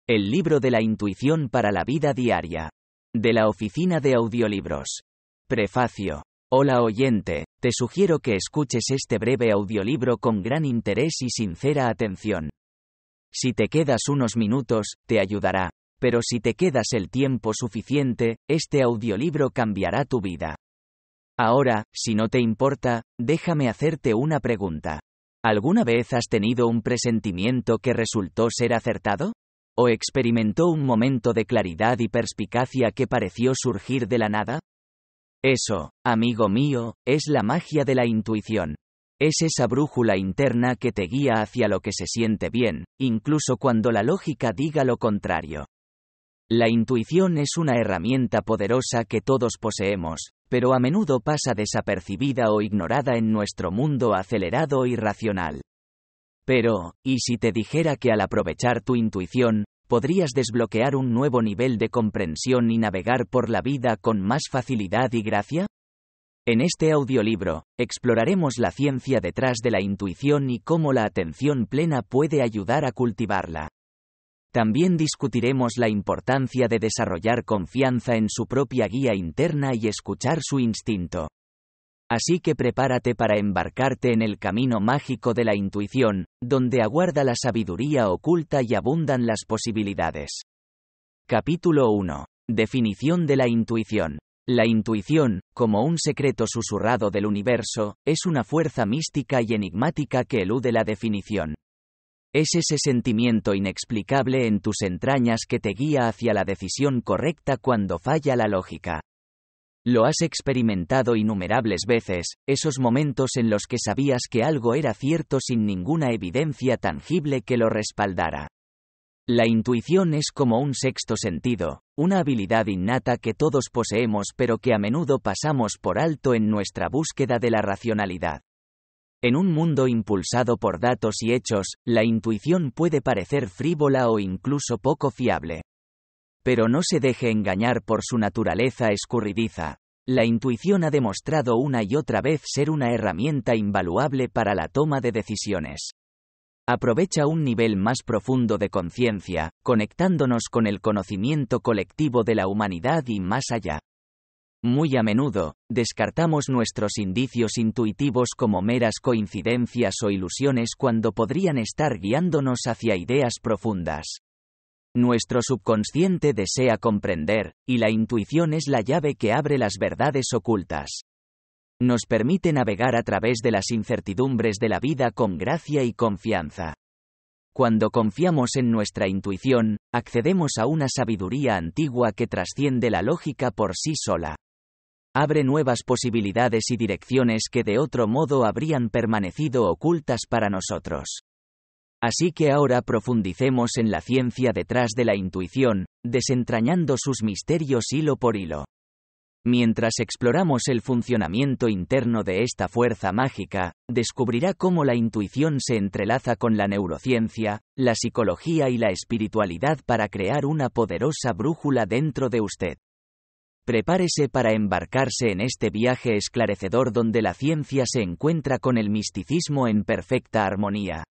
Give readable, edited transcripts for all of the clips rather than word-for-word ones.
El libro de la intuición para la vida diaria. De la Oficina de Audiolibros. Prefacio. Hola oyente, te sugiero que escuches este breve audiolibro con gran interés y sincera atención. Si te quedas unos minutos, te ayudará, pero si te quedas el tiempo suficiente, este audiolibro cambiará tu vida. Ahora, si no te importa, déjame hacerte una pregunta. ¿Alguna vez has tenido un presentimiento que resultó ser acertado? ¿O experimentó un momento de claridad y perspicacia que pareció surgir de la nada? Eso, amigo mío, es la magia de la intuición. Es esa brújula interna que te guía hacia lo que se siente bien, incluso cuando la lógica diga lo contrario. La intuición es una herramienta poderosa que todos poseemos, pero a menudo pasa desapercibida o ignorada en nuestro mundo acelerado y racional. Pero, ¿y si te dijera que al aprovechar tu intuición, podrías desbloquear un nuevo nivel de comprensión y navegar por la vida con más facilidad y gracia? En este audiolibro, exploraremos la ciencia detrás de la intuición y cómo la atención plena puede ayudar a cultivarla. También discutiremos la importancia de desarrollar confianza en su propia guía interna y escuchar su instinto. Así que prepárate para embarcarte en el camino mágico de la intuición, donde aguarda la sabiduría oculta y abundan las posibilidades. Capítulo 1. Definición de la intuición. La intuición, como un secreto susurrado del universo, es una fuerza mística y enigmática que elude la definición. Es ese sentimiento inexplicable en tus entrañas que te guía hacia la decisión correcta cuando falla la lógica. Lo has experimentado innumerables veces, esos momentos en los que sabías que algo era cierto sin ninguna evidencia tangible que lo respaldara. La intuición es como un sexto sentido, una habilidad innata que todos poseemos pero que a menudo pasamos por alto en nuestra búsqueda de la racionalidad. En un mundo impulsado por datos y hechos, la intuición puede parecer frívola o incluso poco fiable. Pero no se deje engañar por su naturaleza escurridiza. La intuición ha demostrado una y otra vez ser una herramienta invaluable para la toma de decisiones. Aprovecha un nivel más profundo de conciencia, conectándonos con el conocimiento colectivo de la humanidad y más allá. Muy a menudo, descartamos nuestros indicios intuitivos como meras coincidencias o ilusiones cuando podrían estar guiándonos hacia ideas profundas. Nuestro subconsciente desea comprender, y la intuición es la llave que abre las verdades ocultas. Nos permite navegar a través de las incertidumbres de la vida con gracia y confianza. Cuando confiamos en nuestra intuición, accedemos a una sabiduría antigua que trasciende la lógica por sí sola. Abre nuevas posibilidades y direcciones que de otro modo habrían permanecido ocultas para nosotros. Así que ahora profundicemos en la ciencia detrás de la intuición, desentrañando sus misterios hilo por hilo. Mientras exploramos el funcionamiento interno de esta fuerza mágica, descubrirá cómo la intuición se entrelaza con la neurociencia, la psicología y la espiritualidad para crear una poderosa brújula dentro de usted. Prepárese para embarcarse en este viaje esclarecedor donde la ciencia se encuentra con el misticismo en perfecta armonía.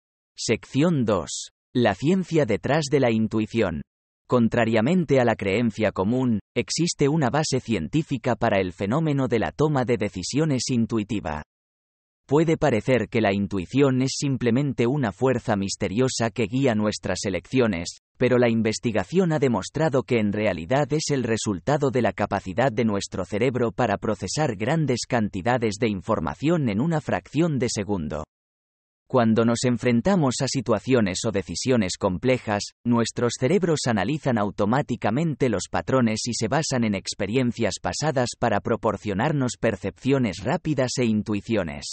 Sección 2. La ciencia detrás de la intuición. Contrariamente a la creencia común, existe una base científica para el fenómeno de la toma de decisiones intuitiva. Puede parecer que la intuición es simplemente una fuerza misteriosa que guía nuestras elecciones, pero la investigación ha demostrado que en realidad es el resultado de la capacidad de nuestro cerebro para procesar grandes cantidades de información en una fracción de segundo. Cuando nos enfrentamos a situaciones o decisiones complejas, nuestros cerebros analizan automáticamente los patrones y se basan en experiencias pasadas para proporcionarnos percepciones rápidas e intuiciones.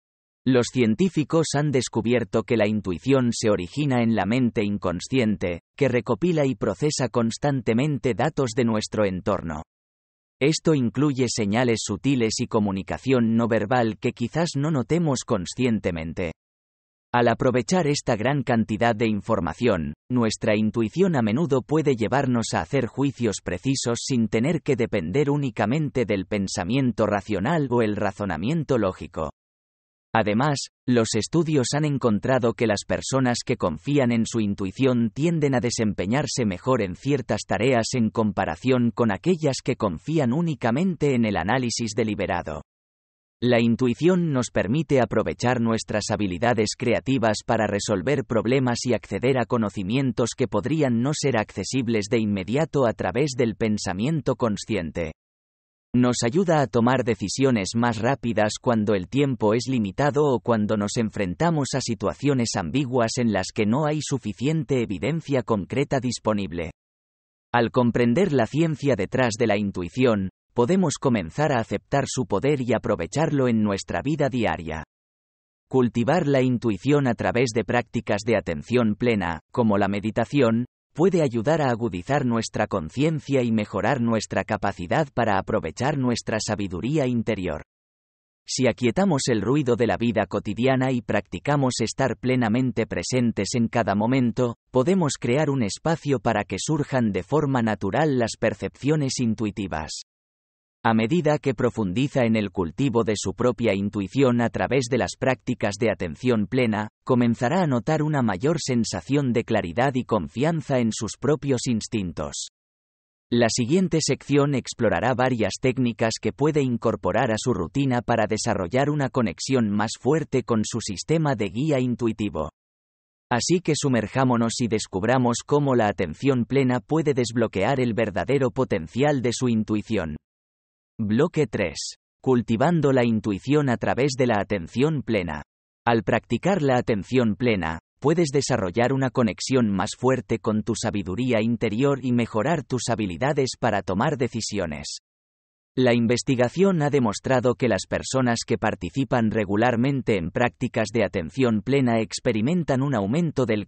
Los científicos han descubierto que la intuición se origina en la mente inconsciente, que recopila y procesa constantemente datos de nuestro entorno. Esto incluye señales sutiles y comunicación no verbal que quizás no notemos conscientemente. Al aprovechar esta gran cantidad de información, nuestra intuición a menudo puede llevarnos a hacer juicios precisos sin tener que depender únicamente del pensamiento racional o el razonamiento lógico. Además, los estudios han encontrado que las personas que confían en su intuición tienden a desempeñarse mejor en ciertas tareas en comparación con aquellas que confían únicamente en el análisis deliberado. La intuición nos permite aprovechar nuestras habilidades creativas para resolver problemas y acceder a conocimientos que podrían no ser accesibles de inmediato a través del pensamiento consciente. Nos ayuda a tomar decisiones más rápidas cuando el tiempo es limitado o cuando nos enfrentamos a situaciones ambiguas en las que no hay suficiente evidencia concreta disponible. Al comprender la ciencia detrás de la intuición, podemos comenzar a aceptar su poder y aprovecharlo en nuestra vida diaria. Cultivar la intuición a través de prácticas de atención plena, como la meditación, puede ayudar a agudizar nuestra conciencia y mejorar nuestra capacidad para aprovechar nuestra sabiduría interior. Si aquietamos el ruido de la vida cotidiana y practicamos estar plenamente presentes en cada momento, podemos crear un espacio para que surjan de forma natural las percepciones intuitivas. A medida que profundiza en el cultivo de su propia intuición a través de las prácticas de atención plena, comenzará a notar una mayor sensación de claridad y confianza en sus propios instintos. La siguiente sección explorará varias técnicas que puede incorporar a su rutina para desarrollar una conexión más fuerte con su sistema de guía intuitivo. Así que sumerjámonos y descubramos cómo la atención plena puede desbloquear el verdadero potencial de su intuición. Bloque 3. Cultivando la intuición a través de la atención plena. Al practicar la atención plena, puedes desarrollar una conexión más fuerte con tu sabiduría interior y mejorar tus habilidades para tomar decisiones. La investigación ha demostrado que las personas que participan regularmente en prácticas de atención plena experimentan un aumento del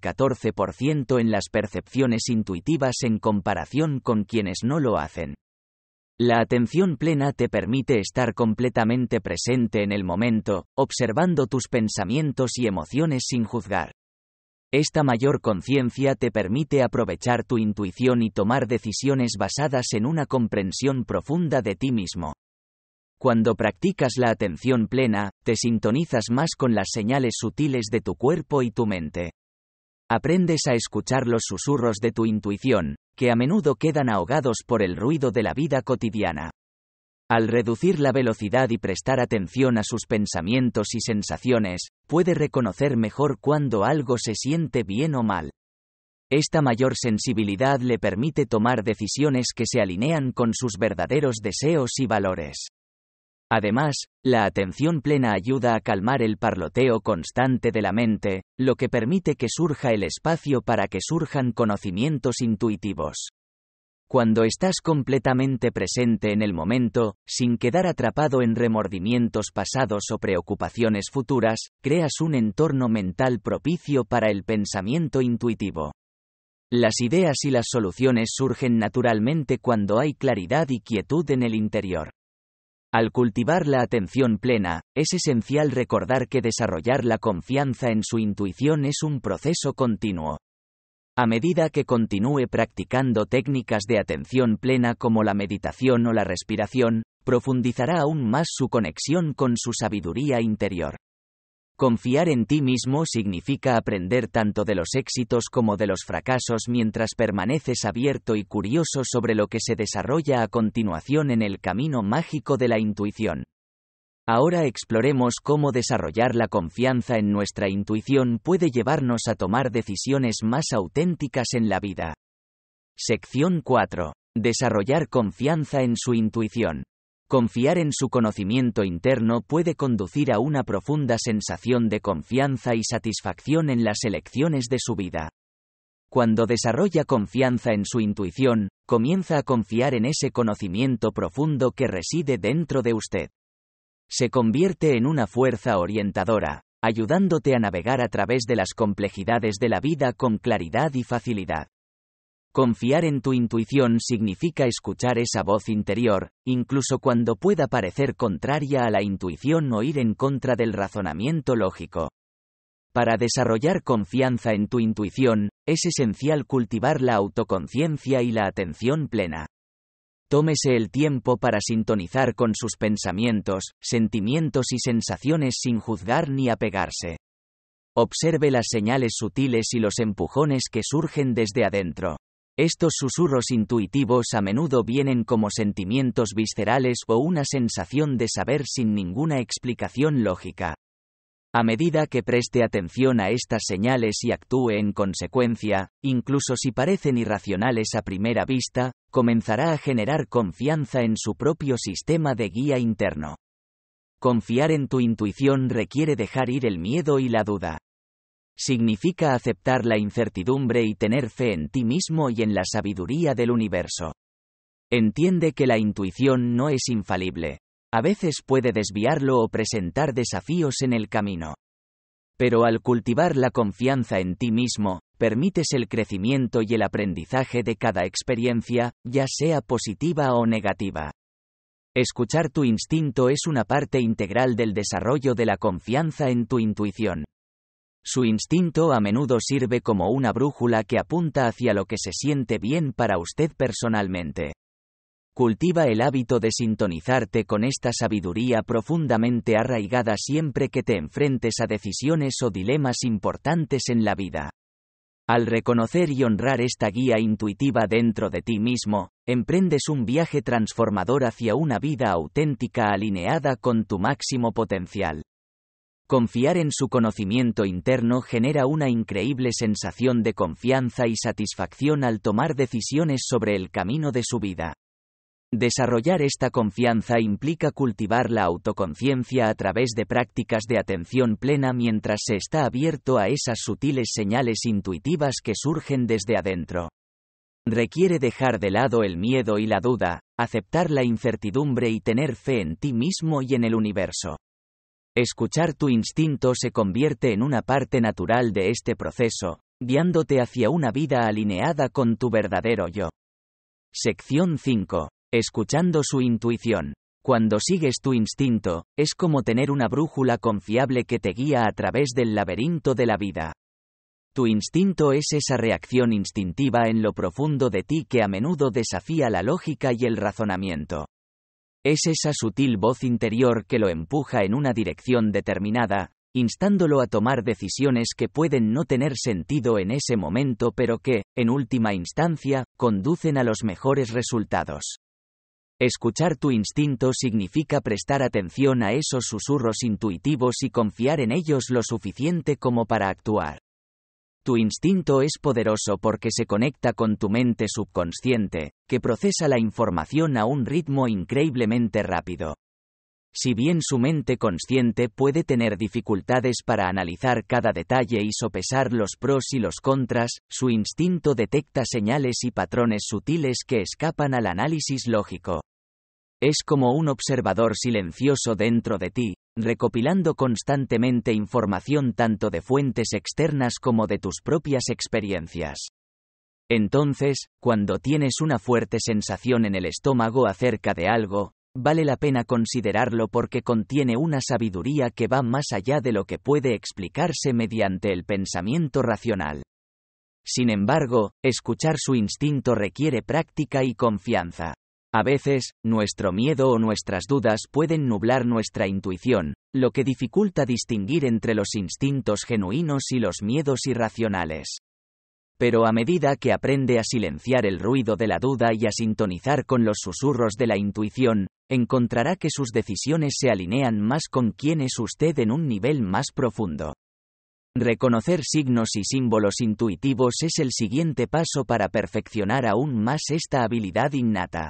14% en las percepciones intuitivas en comparación con quienes no lo hacen. La atención plena te permite estar completamente presente en el momento, observando tus pensamientos y emociones sin juzgar. Esta mayor conciencia te permite aprovechar tu intuición y tomar decisiones basadas en una comprensión profunda de ti mismo. Cuando practicas la atención plena, te sintonizas más con las señales sutiles de tu cuerpo y tu mente. Aprendes a escuchar los susurros de tu intuición, que a menudo quedan ahogados por el ruido de la vida cotidiana. Al reducir la velocidad y prestar atención a sus pensamientos y sensaciones, puede reconocer mejor cuando algo se siente bien o mal. Esta mayor sensibilidad le permite tomar decisiones que se alinean con sus verdaderos deseos y valores. Además, la atención plena ayuda a calmar el parloteo constante de la mente, lo que permite que surja el espacio para que surjan conocimientos intuitivos. Cuando estás completamente presente en el momento, sin quedar atrapado en remordimientos pasados o preocupaciones futuras, creas un entorno mental propicio para el pensamiento intuitivo. Las ideas y las soluciones surgen naturalmente cuando hay claridad y quietud en el interior. Al cultivar la atención plena, es esencial recordar que desarrollar la confianza en su intuición es un proceso continuo. A medida que continúe practicando técnicas de atención plena como la meditación o la respiración, profundizará aún más su conexión con su sabiduría interior. Confiar en ti mismo significa aprender tanto de los éxitos como de los fracasos mientras permaneces abierto y curioso sobre lo que se desarrolla a continuación en el camino mágico de la intuición. Ahora exploremos cómo desarrollar la confianza en nuestra intuición puede llevarnos a tomar decisiones más auténticas en la vida. Sección 4. Desarrollar confianza en su intuición. Confiar en su conocimiento interno puede conducir a una profunda sensación de confianza y satisfacción en las elecciones de su vida. Cuando desarrolla confianza en su intuición, comienza a confiar en ese conocimiento profundo que reside dentro de usted. Se convierte en una fuerza orientadora, ayudándote a navegar a través de las complejidades de la vida con claridad y facilidad. Confiar en tu intuición significa escuchar esa voz interior, incluso cuando pueda parecer contraria a la intuición o ir en contra del razonamiento lógico. Para desarrollar confianza en tu intuición, es esencial cultivar la autoconciencia y la atención plena. Tómese el tiempo para sintonizar con sus pensamientos, sentimientos y sensaciones sin juzgar ni apegarse. Observe las señales sutiles y los empujones que surgen desde adentro. Estos susurros intuitivos a menudo vienen como sentimientos viscerales o una sensación de saber sin ninguna explicación lógica. A medida que preste atención a estas señales y actúe en consecuencia, incluso si parecen irracionales a primera vista, comenzará a generar confianza en su propio sistema de guía interno. Confiar en tu intuición requiere dejar ir el miedo y la duda. Significa aceptar la incertidumbre y tener fe en ti mismo y en la sabiduría del universo. Entiende que la intuición no es infalible. A veces puede desviarlo o presentar desafíos en el camino. Pero al cultivar la confianza en ti mismo, permites el crecimiento y el aprendizaje de cada experiencia, ya sea positiva o negativa. Escuchar tu instinto es una parte integral del desarrollo de la confianza en tu intuición. Su instinto a menudo sirve como una brújula que apunta hacia lo que se siente bien para usted personalmente. Cultiva el hábito de sintonizarte con esta sabiduría profundamente arraigada siempre que te enfrentes a decisiones o dilemas importantes en la vida. Al reconocer y honrar esta guía intuitiva dentro de ti mismo, emprendes un viaje transformador hacia una vida auténtica alineada con tu máximo potencial. Confiar en su conocimiento interno genera una increíble sensación de confianza y satisfacción al tomar decisiones sobre el camino de su vida. Desarrollar esta confianza implica cultivar la autoconciencia a través de prácticas de atención plena mientras se está abierto a esas sutiles señales intuitivas que surgen desde adentro. Requiere dejar de lado el miedo y la duda, aceptar la incertidumbre y tener fe en ti mismo y en el universo. Escuchar tu instinto se convierte en una parte natural de este proceso, guiándote hacia una vida alineada con tu verdadero yo. Sección 5. Escuchando su intuición. Cuando sigues tu instinto, es como tener una brújula confiable que te guía a través del laberinto de la vida. Tu instinto es esa reacción instintiva en lo profundo de ti que a menudo desafía la lógica y el razonamiento. Es esa sutil voz interior que lo empuja en una dirección determinada, instándolo a tomar decisiones que pueden no tener sentido en ese momento pero que, en última instancia, conducen a los mejores resultados. Escuchar tu instinto significa prestar atención a esos susurros intuitivos y confiar en ellos lo suficiente como para actuar. Tu instinto es poderoso porque se conecta con tu mente subconsciente, que procesa la información a un ritmo increíblemente rápido. Si bien su mente consciente puede tener dificultades para analizar cada detalle y sopesar los pros y los contras, su instinto detecta señales y patrones sutiles que escapan al análisis lógico. Es como un observador silencioso dentro de ti, recopilando constantemente información tanto de fuentes externas como de tus propias experiencias. Entonces, cuando tienes una fuerte sensación en el estómago acerca de algo, vale la pena considerarlo porque contiene una sabiduría que va más allá de lo que puede explicarse mediante el pensamiento racional. Sin embargo, escuchar su instinto requiere práctica y confianza. A veces, nuestro miedo o nuestras dudas pueden nublar nuestra intuición, lo que dificulta distinguir entre los instintos genuinos y los miedos irracionales. Pero a medida que aprende a silenciar el ruido de la duda y a sintonizar con los susurros de la intuición, encontrará que sus decisiones se alinean más con quién es usted en un nivel más profundo. Reconocer signos y símbolos intuitivos es el siguiente paso para perfeccionar aún más esta habilidad innata.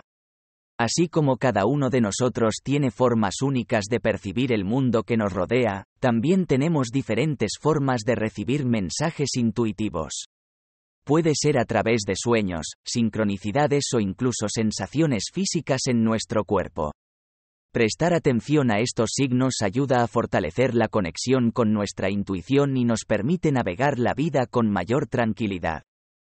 Así como cada uno de nosotros tiene formas únicas de percibir el mundo que nos rodea, también tenemos diferentes formas de recibir mensajes intuitivos. Puede ser a través de sueños, sincronicidades o incluso sensaciones físicas en nuestro cuerpo. Prestar atención a estos signos ayuda a fortalecer la conexión con nuestra intuición y nos permite navegar la vida con mayor tranquilidad.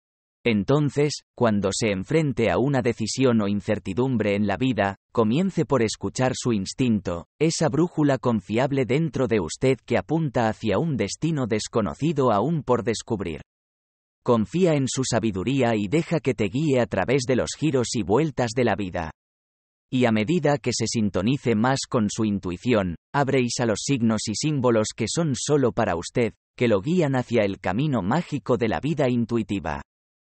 Entonces, cuando se enfrente a una decisión o incertidumbre en la vida, comience por escuchar su instinto, esa brújula confiable dentro de usted que apunta hacia un destino desconocido aún por descubrir. Confía en su sabiduría y deja que te guíe a través de los giros y vueltas de la vida. Y a medida que se sintonice más con su intuición, abréis a los signos y símbolos que son solo para usted, que lo guían hacia el camino mágico de la vida intuitiva.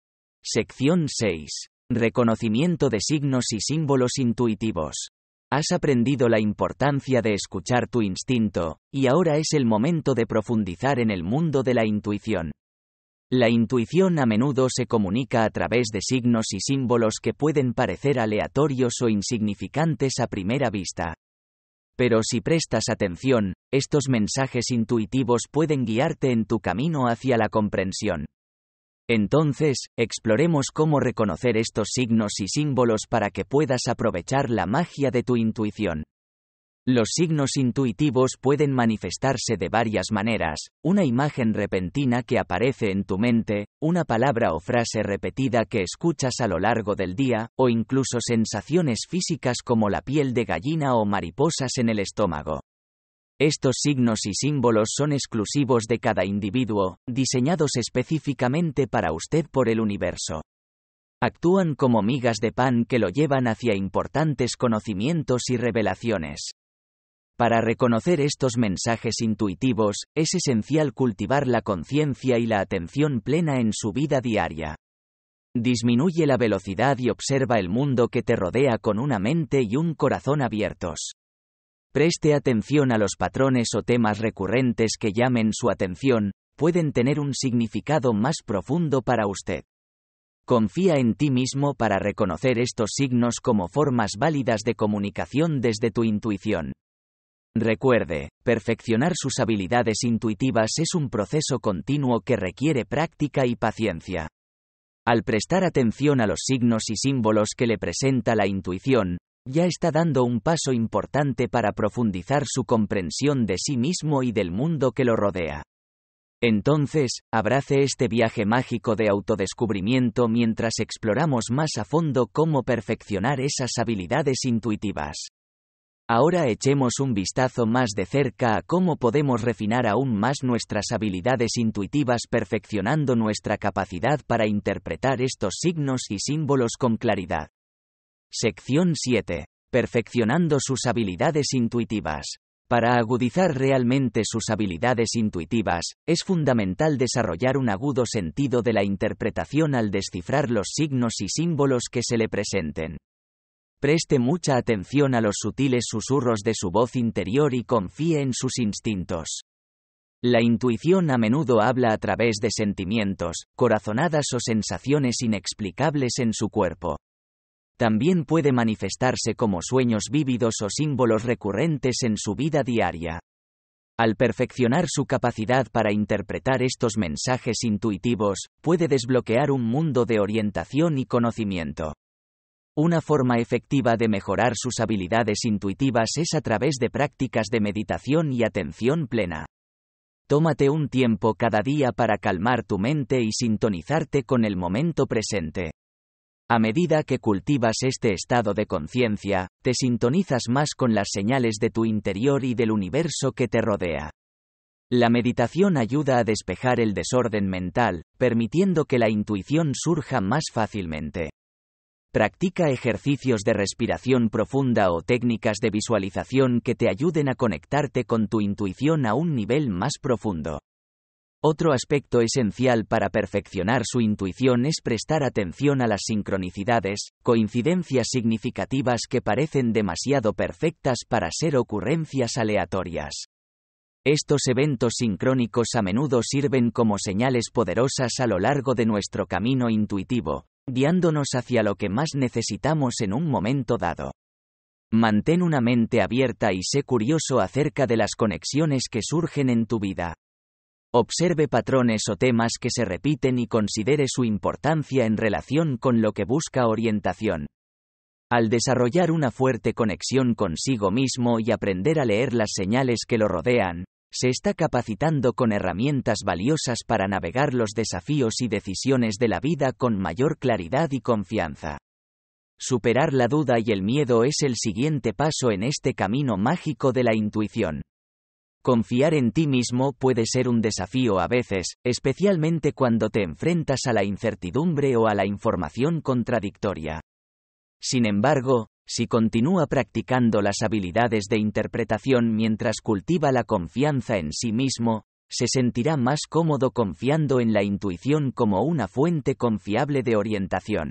Sección 6. Reconocimiento de signos y símbolos intuitivos. Has aprendido la importancia de escuchar tu instinto, y ahora es el momento de profundizar en el mundo de la intuición. La intuición a menudo se comunica a través de signos y símbolos que pueden parecer aleatorios o insignificantes a primera vista. Pero si prestas atención, estos mensajes intuitivos pueden guiarte en tu camino hacia la comprensión. Entonces, exploremos cómo reconocer estos signos y símbolos para que puedas aprovechar la magia de tu intuición. Los signos intuitivos pueden manifestarse de varias maneras: una imagen repentina que aparece en tu mente, una palabra o frase repetida que escuchas a lo largo del día, o incluso sensaciones físicas como la piel de gallina o mariposas en el estómago. Estos signos y símbolos son exclusivos de cada individuo, diseñados específicamente para usted por el universo. Actúan como migas de pan que lo llevan hacia importantes conocimientos y revelaciones. Para reconocer estos mensajes intuitivos, es esencial cultivar la conciencia y la atención plena en su vida diaria. Disminuye la velocidad y observa el mundo que te rodea con una mente y un corazón abiertos. Preste atención a los patrones o temas recurrentes que llamen su atención, pueden tener un significado más profundo para usted. Confía en ti mismo para reconocer estos signos como formas válidas de comunicación desde tu intuición. Recuerde, perfeccionar sus habilidades intuitivas es un proceso continuo que requiere práctica y paciencia. Al prestar atención a los signos y símbolos que le presenta la intuición, ya está dando un paso importante para profundizar su comprensión de sí mismo y del mundo que lo rodea. Entonces, abrace este viaje mágico de autodescubrimiento mientras exploramos más a fondo cómo perfeccionar esas habilidades intuitivas. Ahora echemos un vistazo más de cerca a cómo podemos refinar aún más nuestras habilidades intuitivas perfeccionando nuestra capacidad para interpretar estos signos y símbolos con claridad. Sección 7. Perfeccionando sus habilidades intuitivas. Para agudizar realmente sus habilidades intuitivas, es fundamental desarrollar un agudo sentido de la interpretación al descifrar los signos y símbolos que se le presenten. Preste mucha atención a los sutiles susurros de su voz interior y confíe en sus instintos. La intuición a menudo habla a través de sentimientos, corazonadas o sensaciones inexplicables en su cuerpo. También puede manifestarse como sueños vívidos o símbolos recurrentes en su vida diaria. Al perfeccionar su capacidad para interpretar estos mensajes intuitivos, puede desbloquear un mundo de orientación y conocimiento. Una forma efectiva de mejorar sus habilidades intuitivas es a través de prácticas de meditación y atención plena. Tómate un tiempo cada día para calmar tu mente y sintonizarte con el momento presente. A medida que cultivas este estado de conciencia, te sintonizas más con las señales de tu interior y del universo que te rodea. La meditación ayuda a despejar el desorden mental, permitiendo que la intuición surja más fácilmente. Practica ejercicios de respiración profunda o técnicas de visualización que te ayuden a conectarte con tu intuición a un nivel más profundo. Otro aspecto esencial para perfeccionar su intuición es prestar atención a las sincronicidades, coincidencias significativas que parecen demasiado perfectas para ser ocurrencias aleatorias. Estos eventos sincrónicos a menudo sirven como señales poderosas a lo largo de nuestro camino intuitivo, guiándonos hacia lo que más necesitamos en un momento dado. Mantén una mente abierta y sé curioso acerca de las conexiones que surgen en tu vida. Observe patrones o temas que se repiten y considere su importancia en relación con lo que busca orientación. Al desarrollar una fuerte conexión consigo mismo y aprender a leer las señales que lo rodean, se está capacitando con herramientas valiosas para navegar los desafíos y decisiones de la vida con mayor claridad y confianza. Superar la duda y el miedo es el siguiente paso en este camino mágico de la intuición. Confiar en ti mismo puede ser un desafío a veces, especialmente cuando te enfrentas a la incertidumbre o a la información contradictoria. Sin embargo, Si continúa practicando las habilidades de interpretación mientras cultiva la confianza en sí mismo, se sentirá más cómodo confiando en la intuición como una fuente confiable de orientación.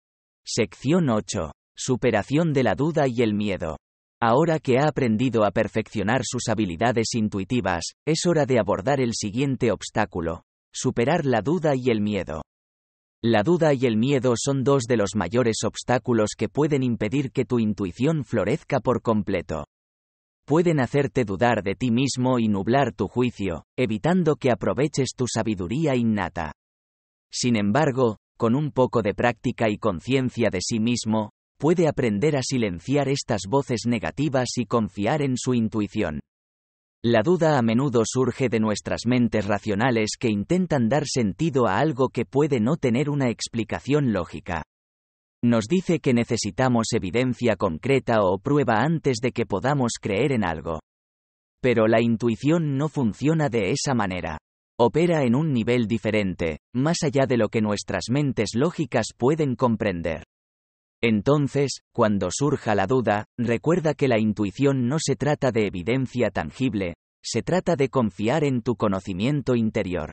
Sección 8. Superación de la duda y el miedo. Ahora que ha aprendido a perfeccionar sus habilidades intuitivas, es hora de abordar el siguiente obstáculo: superar la duda y el miedo. La duda y el miedo son dos de los mayores obstáculos que pueden impedir que tu intuición florezca por completo. Pueden hacerte dudar de ti mismo y nublar tu juicio, evitando que aproveches tu sabiduría innata. Sin embargo, con un poco de práctica y conciencia de sí mismo, puede aprender a silenciar estas voces negativas y confiar en su intuición. La duda a menudo surge de nuestras mentes racionales que intentan dar sentido a algo que puede no tener una explicación lógica. Nos dice que necesitamos evidencia concreta o prueba antes de que podamos creer en algo. Pero la intuición no funciona de esa manera. Opera en un nivel diferente, más allá de lo que nuestras mentes lógicas pueden comprender. Entonces, cuando surja la duda, recuerda que la intuición no se trata de evidencia tangible, se trata de confiar en tu conocimiento interior.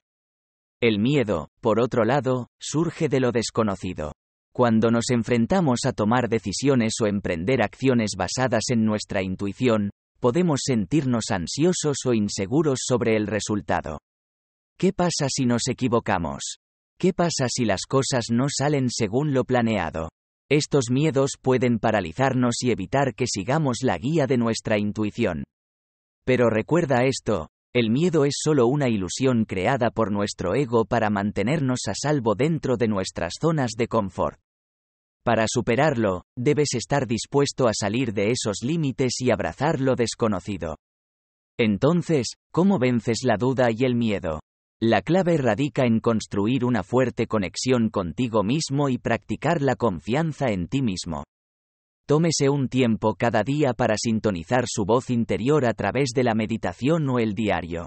El miedo, por otro lado, surge de lo desconocido. Cuando nos enfrentamos a tomar decisiones o emprender acciones basadas en nuestra intuición, podemos sentirnos ansiosos o inseguros sobre el resultado. ¿Qué pasa si nos equivocamos? ¿Qué pasa si las cosas no salen según lo planeado? Estos miedos pueden paralizarnos y evitar que sigamos la guía de nuestra intuición. Pero recuerda esto: el miedo es solo una ilusión creada por nuestro ego para mantenernos a salvo dentro de nuestras zonas de confort. Para superarlo, debes estar dispuesto a salir de esos límites y abrazar lo desconocido. Entonces, ¿cómo vences la duda y el miedo? La clave radica en construir una fuerte conexión contigo mismo y practicar la confianza en ti mismo. Tómese un tiempo cada día para sintonizar su voz interior a través de la meditación o el diario.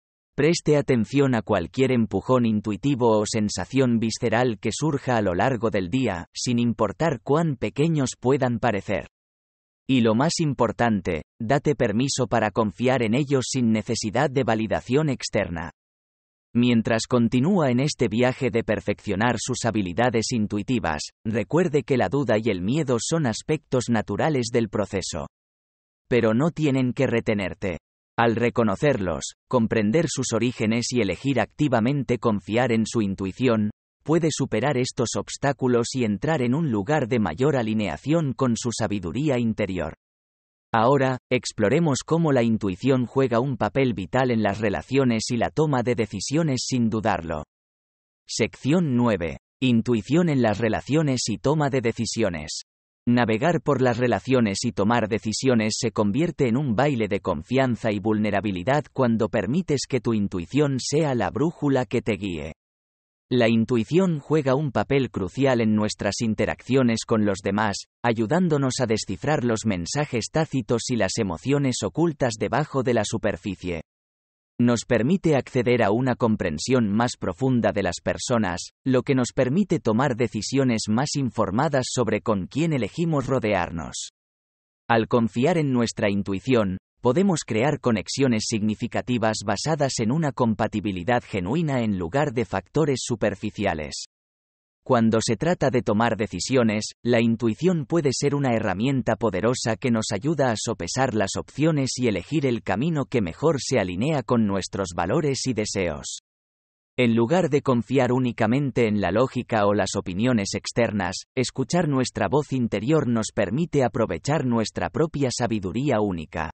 Preste atención a cualquier empujón intuitivo o sensación visceral que surja a lo largo del día, sin importar cuán pequeños puedan parecer. Y lo más importante, date permiso para confiar en ellos sin necesidad de validación externa. Mientras continúa en este viaje de perfeccionar sus habilidades intuitivas, recuerde que la duda y el miedo son aspectos naturales del proceso. Pero no tienen que retenerte. Al reconocerlos, comprender sus orígenes y elegir activamente confiar en su intuición, puede superar estos obstáculos y entrar en un lugar de mayor alineación con su sabiduría interior. Ahora, exploremos cómo la intuición juega un papel vital en las relaciones y la toma de decisiones sin dudarlo. Sección 9. Intuición en las relaciones y toma de decisiones. Navegar por las relaciones y tomar decisiones se convierte en un baile de confianza y vulnerabilidad cuando permites que tu intuición sea la brújula que te guíe. La intuición juega un papel crucial en nuestras interacciones con los demás, ayudándonos a descifrar los mensajes tácitos y las emociones ocultas debajo de la superficie. Nos permite acceder a una comprensión más profunda de las personas, lo que nos permite tomar decisiones más informadas sobre con quién elegimos rodearnos. Al confiar en nuestra intuición, podemos crear conexiones significativas basadas en una compatibilidad genuina en lugar de factores superficiales. Cuando se trata de tomar decisiones, la intuición puede ser una herramienta poderosa que nos ayuda a sopesar las opciones y elegir el camino que mejor se alinea con nuestros valores y deseos. En lugar de confiar únicamente en la lógica o las opiniones externas, escuchar nuestra voz interior nos permite aprovechar nuestra propia sabiduría única.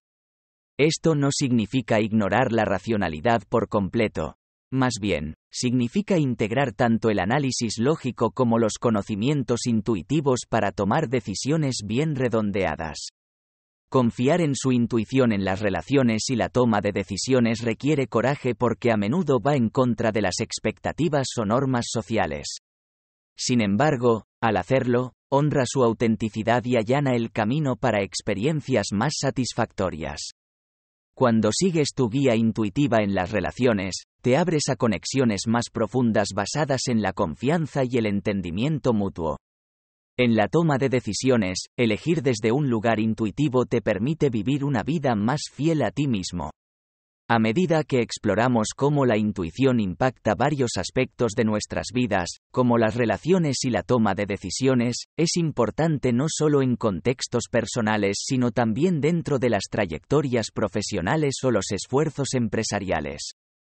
Esto no significa ignorar la racionalidad por completo. Más bien, significa integrar tanto el análisis lógico como los conocimientos intuitivos para tomar decisiones bien redondeadas. Confiar en su intuición en las relaciones y la toma de decisiones requiere coraje porque a menudo va en contra de las expectativas o normas sociales. Sin embargo, al hacerlo, honra su autenticidad y allana el camino para experiencias más satisfactorias. Cuando sigues tu guía intuitiva en las relaciones, te abres a conexiones más profundas basadas en la confianza y el entendimiento mutuo. En la toma de decisiones, elegir desde un lugar intuitivo te permite vivir una vida más fiel a ti mismo. A medida que exploramos cómo la intuición impacta varios aspectos de nuestras vidas, como las relaciones y la toma de decisiones, es importante no solo en contextos personales sino también dentro de las trayectorias profesionales o los esfuerzos empresariales.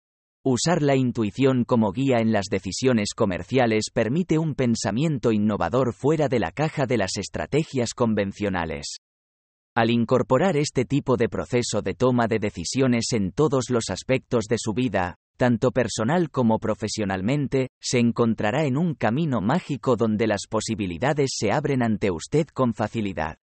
Usar la intuición como guía en las decisiones comerciales permite un pensamiento innovador fuera de la caja de las estrategias convencionales. Al incorporar este tipo de proceso de toma de decisiones en todos los aspectos de su vida, tanto personal como profesionalmente, se encontrará en un camino mágico donde las posibilidades se abren ante usted con facilidad.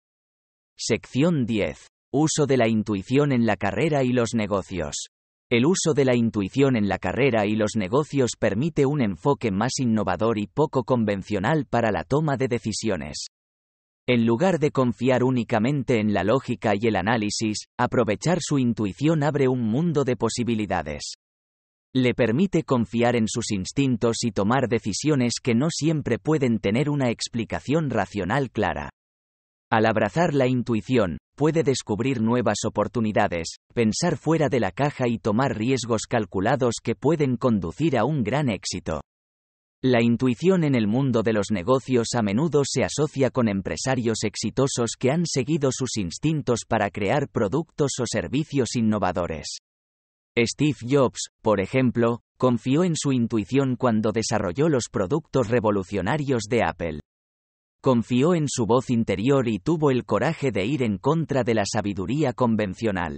Sección 10. Uso de la intuición en la carrera y los negocios. El uso de la intuición en la carrera y los negocios permite un enfoque más innovador y poco convencional para la toma de decisiones. En lugar de confiar únicamente en la lógica y el análisis, aprovechar su intuición abre un mundo de posibilidades. Le permite confiar en sus instintos y tomar decisiones que no siempre pueden tener una explicación racional clara. Al abrazar la intuición, puede descubrir nuevas oportunidades, pensar fuera de la caja y tomar riesgos calculados que pueden conducir a un gran éxito. La intuición en el mundo de los negocios a menudo se asocia con empresarios exitosos que han seguido sus instintos para crear productos o servicios innovadores. Steve Jobs, por ejemplo, confió en su intuición cuando desarrolló los productos revolucionarios de Apple. Confió en su voz interior y tuvo el coraje de ir en contra de la sabiduría convencional.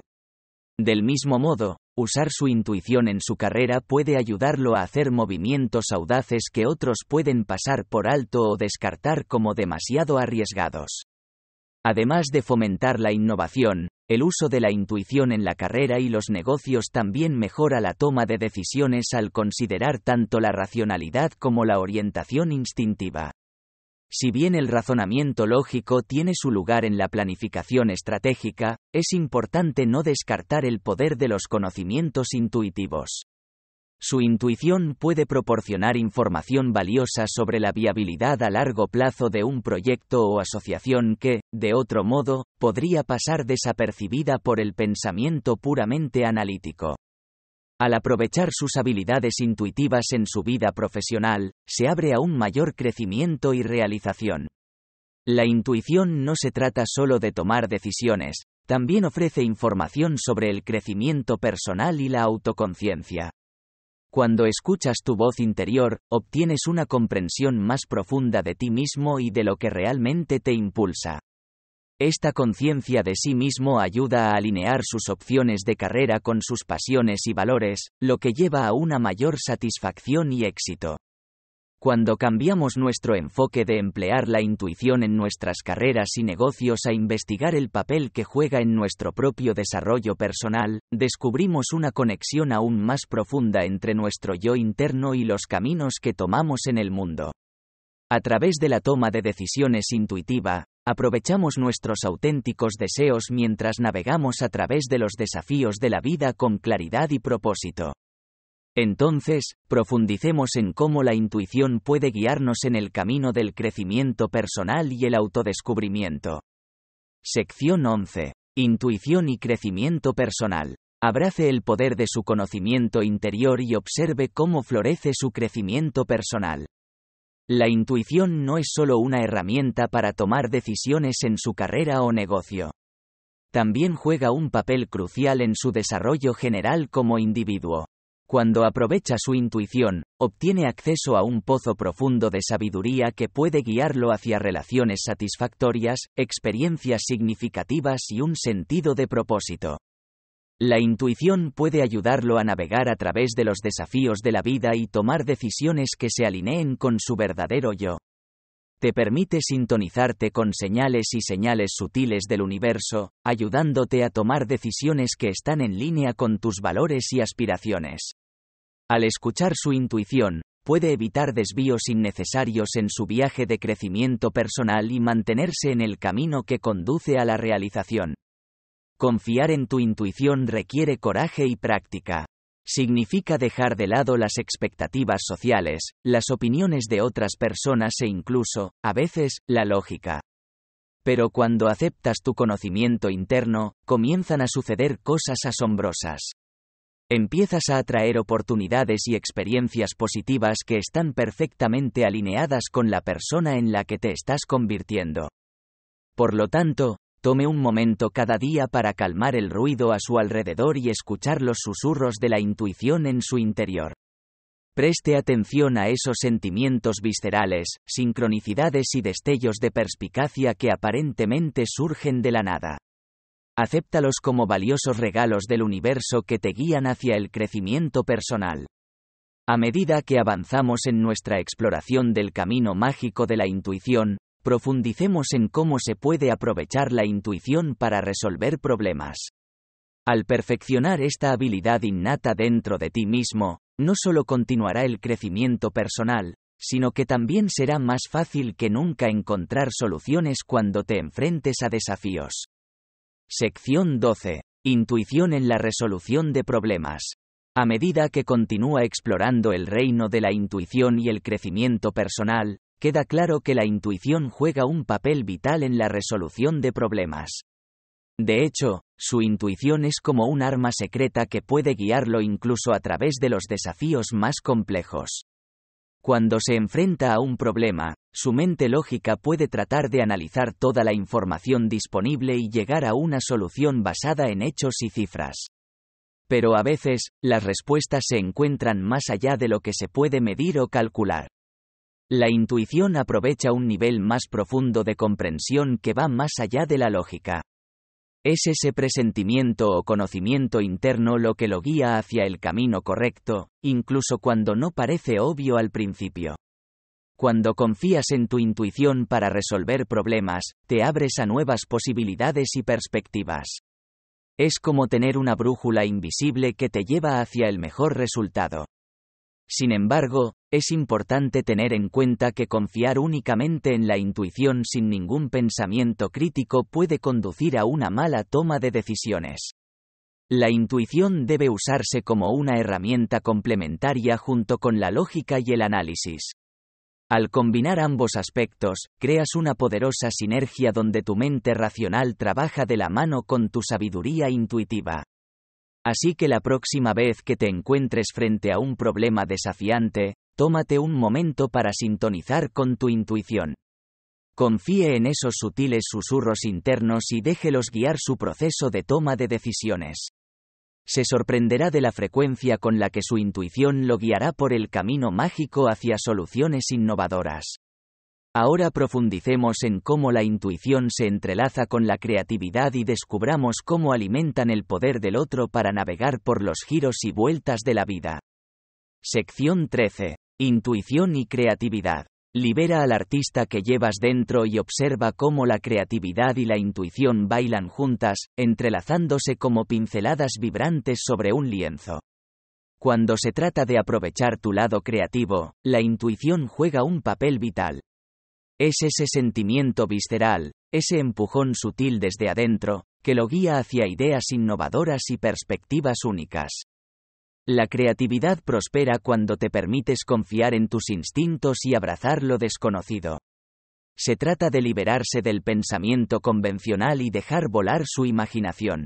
Del mismo modo, usar su intuición en su carrera puede ayudarlo a hacer movimientos audaces que otros pueden pasar por alto o descartar como demasiado arriesgados. Además de fomentar la innovación, el uso de la intuición en la carrera y los negocios también mejora la toma de decisiones al considerar tanto la racionalidad como la orientación instintiva. Si bien el razonamiento lógico tiene su lugar en la planificación estratégica, es importante no descartar el poder de los conocimientos intuitivos. Su intuición puede proporcionar información valiosa sobre la viabilidad a largo plazo de un proyecto o asociación que, de otro modo, podría pasar desapercibida por el pensamiento puramente analítico. Al aprovechar sus habilidades intuitivas en su vida profesional, se abre a un mayor crecimiento y realización. La intuición no se trata solo de tomar decisiones, también ofrece información sobre el crecimiento personal y la autoconciencia. Cuando escuchas tu voz interior, obtienes una comprensión más profunda de ti mismo y de lo que realmente te impulsa. Esta conciencia de sí mismo ayuda a alinear sus opciones de carrera con sus pasiones y valores, lo que lleva a una mayor satisfacción y éxito. Cuando cambiamos nuestro enfoque de emplear la intuición en nuestras carreras y negocios a investigar el papel que juega en nuestro propio desarrollo personal, descubrimos una conexión aún más profunda entre nuestro yo interno y los caminos que tomamos en el mundo. A través de la toma de decisiones intuitiva, aprovechamos nuestros auténticos deseos mientras navegamos a través de los desafíos de la vida con claridad y propósito. Entonces, profundicemos en cómo la intuición puede guiarnos en el camino del crecimiento personal y el autodescubrimiento. Sección 11. Intuición y crecimiento personal. Abrace el poder de su conocimiento interior y observe cómo florece su crecimiento personal. La intuición no es solo una herramienta para tomar decisiones en su carrera o negocio. También juega un papel crucial en su desarrollo general como individuo. Cuando aprovecha su intuición, obtiene acceso a un pozo profundo de sabiduría que puede guiarlo hacia relaciones satisfactorias, experiencias significativas y un sentido de propósito. La intuición puede ayudarlo a navegar a través de los desafíos de la vida y tomar decisiones que se alineen con su verdadero yo. Te permite sintonizarte con señales y señales sutiles del universo, ayudándote a tomar decisiones que están en línea con tus valores y aspiraciones. Al escuchar su intuición, puede evitar desvíos innecesarios en su viaje de crecimiento personal y mantenerse en el camino que conduce a la realización. Confiar en tu intuición requiere coraje y práctica. Significa dejar de lado las expectativas sociales, las opiniones de otras personas e incluso, a veces, la lógica. Pero cuando aceptas tu conocimiento interno, comienzan a suceder cosas asombrosas. Empiezas a atraer oportunidades y experiencias positivas que están perfectamente alineadas con la persona en la que te estás convirtiendo. Por lo tanto, tome un momento cada día para calmar el ruido a su alrededor y escuchar los susurros de la intuición en su interior. Preste atención a esos sentimientos viscerales, sincronicidades y destellos de perspicacia que aparentemente surgen de la nada. Acéptalos como valiosos regalos del universo que te guían hacia el crecimiento personal. A medida que avanzamos en nuestra exploración del camino mágico de la intuición, profundicemos en cómo se puede aprovechar la intuición para resolver problemas. Al perfeccionar esta habilidad innata dentro de ti mismo, no solo continuará el crecimiento personal, sino que también será más fácil que nunca encontrar soluciones cuando te enfrentes a desafíos. Sección 12. Intuición en la resolución de problemas. A medida que continúa explorando el reino de la intuición y el crecimiento personal, queda claro que la intuición juega un papel vital en la resolución de problemas. De hecho, su intuición es como un arma secreta que puede guiarlo incluso a través de los desafíos más complejos. Cuando se enfrenta a un problema, su mente lógica puede tratar de analizar toda la información disponible y llegar a una solución basada en hechos y cifras. Pero a veces, las respuestas se encuentran más allá de lo que se puede medir o calcular. La intuición aprovecha un nivel más profundo de comprensión que va más allá de la lógica. Es ese presentimiento o conocimiento interno lo que lo guía hacia el camino correcto, incluso cuando no parece obvio al principio. Cuando confías en tu intuición para resolver problemas, te abres a nuevas posibilidades y perspectivas. Es como tener una brújula invisible que te lleva hacia el mejor resultado. Sin embargo, es importante tener en cuenta que confiar únicamente en la intuición sin ningún pensamiento crítico puede conducir a una mala toma de decisiones. La intuición debe usarse como una herramienta complementaria junto con la lógica y el análisis. Al combinar ambos aspectos, creas una poderosa sinergia donde tu mente racional trabaja de la mano con tu sabiduría intuitiva. Así que la próxima vez que te encuentres frente a un problema desafiante, tómate un momento para sintonizar con tu intuición. Confíe en esos sutiles susurros internos y déjelos guiar su proceso de toma de decisiones. Se sorprenderá de la frecuencia con la que su intuición lo guiará por el camino mágico hacia soluciones innovadoras. Ahora profundicemos en cómo la intuición se entrelaza con la creatividad y descubramos cómo alimentan el poder del otro para navegar por los giros y vueltas de la vida. Sección 13. Intuición y creatividad. Libera al artista que llevas dentro y observa cómo la creatividad y la intuición bailan juntas, entrelazándose como pinceladas vibrantes sobre un lienzo. Cuando se trata de aprovechar tu lado creativo, la intuición juega un papel vital. Es ese sentimiento visceral, ese empujón sutil desde adentro, que lo guía hacia ideas innovadoras y perspectivas únicas. La creatividad prospera cuando te permites confiar en tus instintos y abrazar lo desconocido. Se trata de liberarse del pensamiento convencional y dejar volar su imaginación.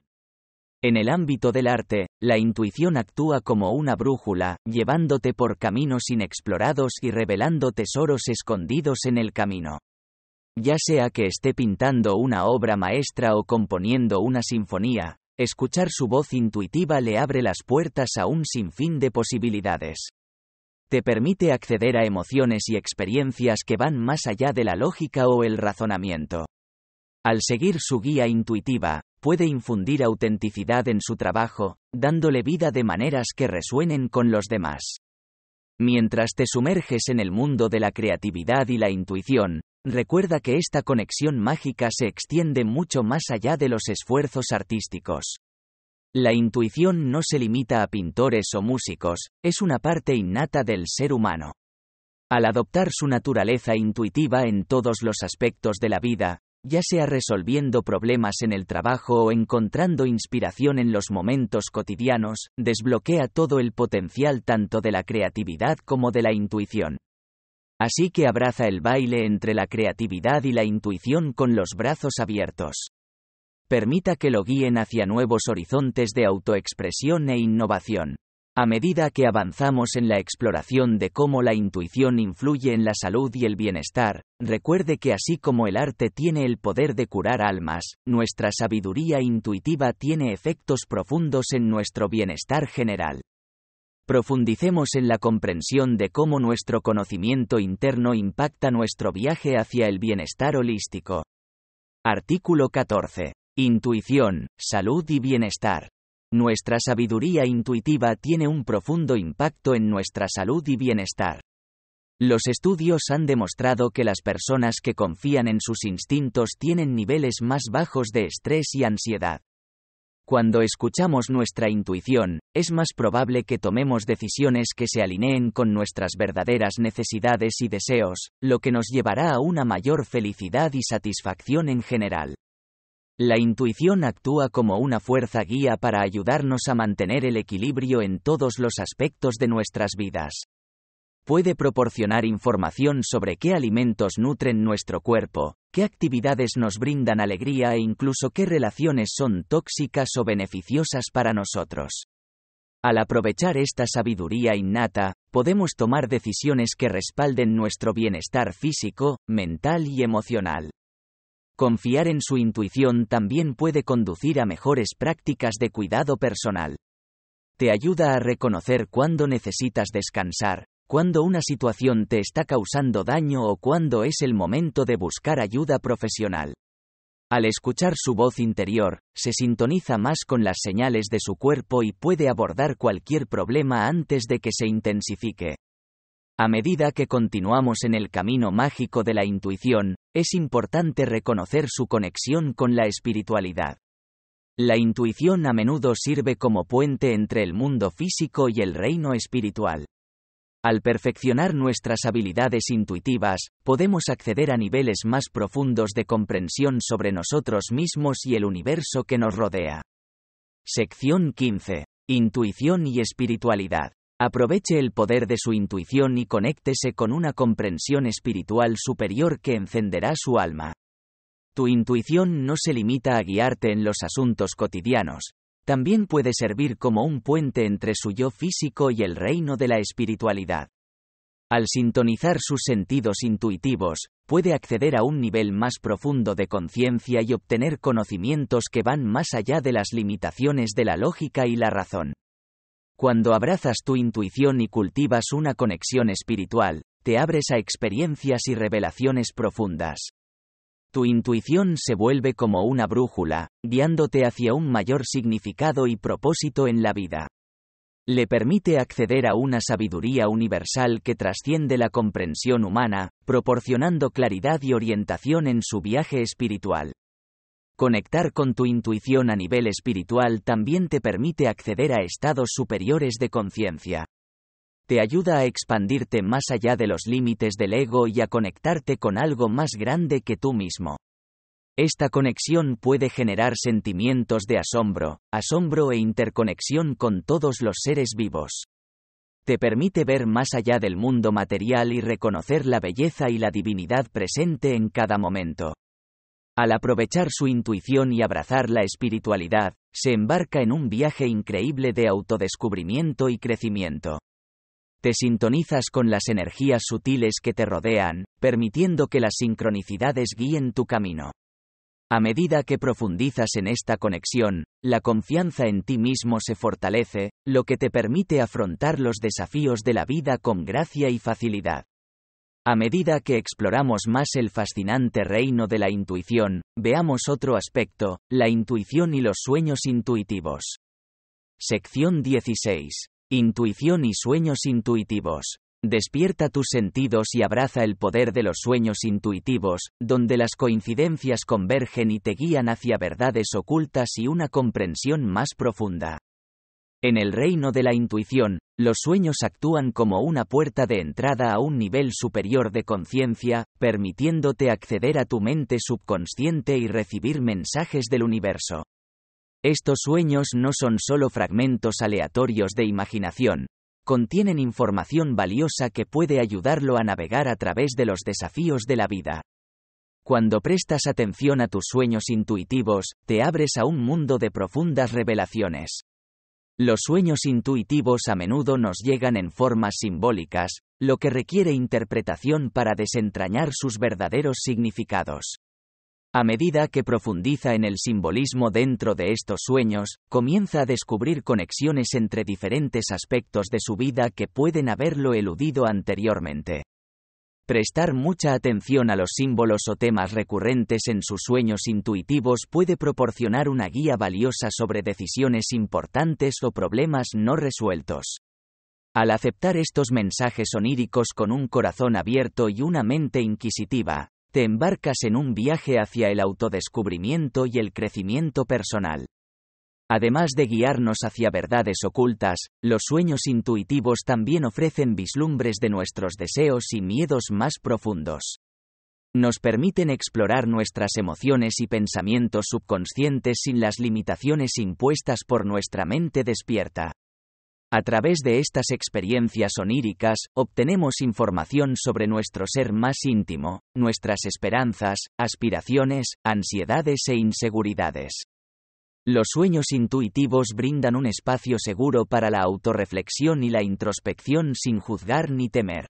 En el ámbito del arte, la intuición actúa como una brújula, llevándote por caminos inexplorados y revelando tesoros escondidos en el camino. Ya sea que esté pintando una obra maestra o componiendo una sinfonía, escuchar su voz intuitiva le abre las puertas a un sinfín de posibilidades. Te permite acceder a emociones y experiencias que van más allá de la lógica o el razonamiento. Al seguir su guía intuitiva, puede infundir autenticidad en su trabajo, dándole vida de maneras que resuenen con los demás. Mientras te sumerges en el mundo de la creatividad y la intuición, recuerda que esta conexión mágica se extiende mucho más allá de los esfuerzos artísticos. La intuición no se limita a pintores o músicos, es una parte innata del ser humano. Al adoptar su naturaleza intuitiva en todos los aspectos de la vida, ya sea resolviendo problemas en el trabajo o encontrando inspiración en los momentos cotidianos, desbloquea todo el potencial tanto de la creatividad como de la intuición. Así que abraza el baile entre la creatividad y la intuición con los brazos abiertos. Permita que lo guíen hacia nuevos horizontes de autoexpresión e innovación. A medida que avanzamos en la exploración de cómo la intuición influye en la salud y el bienestar, recuerde que así como el arte tiene el poder de curar almas, nuestra sabiduría intuitiva tiene efectos profundos en nuestro bienestar general. Profundicemos en la comprensión de cómo nuestro conocimiento interno impacta nuestro viaje hacia el bienestar holístico. Artículo 14. Intuición, salud y bienestar. Nuestra sabiduría intuitiva tiene un profundo impacto en nuestra salud y bienestar. Los estudios han demostrado que las personas que confían en sus instintos tienen niveles más bajos de estrés y ansiedad. Cuando escuchamos nuestra intuición, es más probable que tomemos decisiones que se alineen con nuestras verdaderas necesidades y deseos, lo que nos llevará a una mayor felicidad y satisfacción en general. La intuición actúa como una fuerza guía para ayudarnos a mantener el equilibrio en todos los aspectos de nuestras vidas. Puede proporcionar información sobre qué alimentos nutren nuestro cuerpo, qué actividades nos brindan alegría e incluso qué relaciones son tóxicas o beneficiosas para nosotros. Al aprovechar esta sabiduría innata, podemos tomar decisiones que respalden nuestro bienestar físico, mental y emocional. Confiar en su intuición también puede conducir a mejores prácticas de cuidado personal. Te ayuda a reconocer cuándo necesitas descansar, cuándo una situación te está causando daño o cuándo es el momento de buscar ayuda profesional. Al escuchar su voz interior, se sintoniza más con las señales de su cuerpo y puede abordar cualquier problema antes de que se intensifique. A medida que continuamos en el camino mágico de la intuición, es importante reconocer su conexión con la espiritualidad. La intuición a menudo sirve como puente entre el mundo físico y el reino espiritual. Al perfeccionar nuestras habilidades intuitivas, podemos acceder a niveles más profundos de comprensión sobre nosotros mismos y el universo que nos rodea. Sección 15. Intuición y espiritualidad. Aproveche el poder de su intuición y conéctese con una comprensión espiritual superior que encenderá su alma. Tu intuición no se limita a guiarte en los asuntos cotidianos. También puede servir como un puente entre su yo físico y el reino de la espiritualidad. Al sintonizar sus sentidos intuitivos, puede acceder a un nivel más profundo de conciencia y obtener conocimientos que van más allá de las limitaciones de la lógica y la razón. Cuando abrazas tu intuición y cultivas una conexión espiritual, te abres a experiencias y revelaciones profundas. Tu intuición se vuelve como una brújula, guiándote hacia un mayor significado y propósito en la vida. Le permite acceder a una sabiduría universal que trasciende la comprensión humana, proporcionando claridad y orientación en su viaje espiritual. Conectar con tu intuición a nivel espiritual también te permite acceder a estados superiores de conciencia. Te ayuda a expandirte más allá de los límites del ego y a conectarte con algo más grande que tú mismo. Esta conexión puede generar sentimientos de asombro e interconexión con todos los seres vivos. Te permite ver más allá del mundo material y reconocer la belleza y la divinidad presente en cada momento. Al aprovechar su intuición y abrazar la espiritualidad, se embarca en un viaje increíble de autodescubrimiento y crecimiento. Te sintonizas con las energías sutiles que te rodean, permitiendo que las sincronicidades guíen tu camino. A medida que profundizas en esta conexión, la confianza en ti mismo se fortalece, lo que te permite afrontar los desafíos de la vida con gracia y facilidad. A medida que exploramos más el fascinante reino de la intuición, veamos otro aspecto, la intuición y los sueños intuitivos. Sección 16. Intuición y sueños intuitivos. Despierta tus sentidos y abraza el poder de los sueños intuitivos, donde las coincidencias convergen y te guían hacia verdades ocultas y una comprensión más profunda. En el reino de la intuición, los sueños actúan como una puerta de entrada a un nivel superior de conciencia, permitiéndote acceder a tu mente subconsciente y recibir mensajes del universo. Estos sueños no son solo fragmentos aleatorios de imaginación, contienen información valiosa que puede ayudarlo a navegar a través de los desafíos de la vida. Cuando prestas atención a tus sueños intuitivos, te abres a un mundo de profundas revelaciones. Los sueños intuitivos a menudo nos llegan en formas simbólicas, lo que requiere interpretación para desentrañar sus verdaderos significados. A medida que profundiza en el simbolismo dentro de estos sueños, comienza a descubrir conexiones entre diferentes aspectos de su vida que pueden haberlo eludido anteriormente. Prestar mucha atención a los símbolos o temas recurrentes en sus sueños intuitivos puede proporcionar una guía valiosa sobre decisiones importantes o problemas no resueltos. Al aceptar estos mensajes oníricos con un corazón abierto y una mente inquisitiva, te embarcas en un viaje hacia el autodescubrimiento y el crecimiento personal. Además de guiarnos hacia verdades ocultas, los sueños intuitivos también ofrecen vislumbres de nuestros deseos y miedos más profundos. Nos permiten explorar nuestras emociones y pensamientos subconscientes sin las limitaciones impuestas por nuestra mente despierta. A través de estas experiencias oníricas, obtenemos información sobre nuestro ser más íntimo, nuestras esperanzas, aspiraciones, ansiedades e inseguridades. Los sueños intuitivos brindan un espacio seguro para la autorreflexión y la introspección sin juzgar ni temer.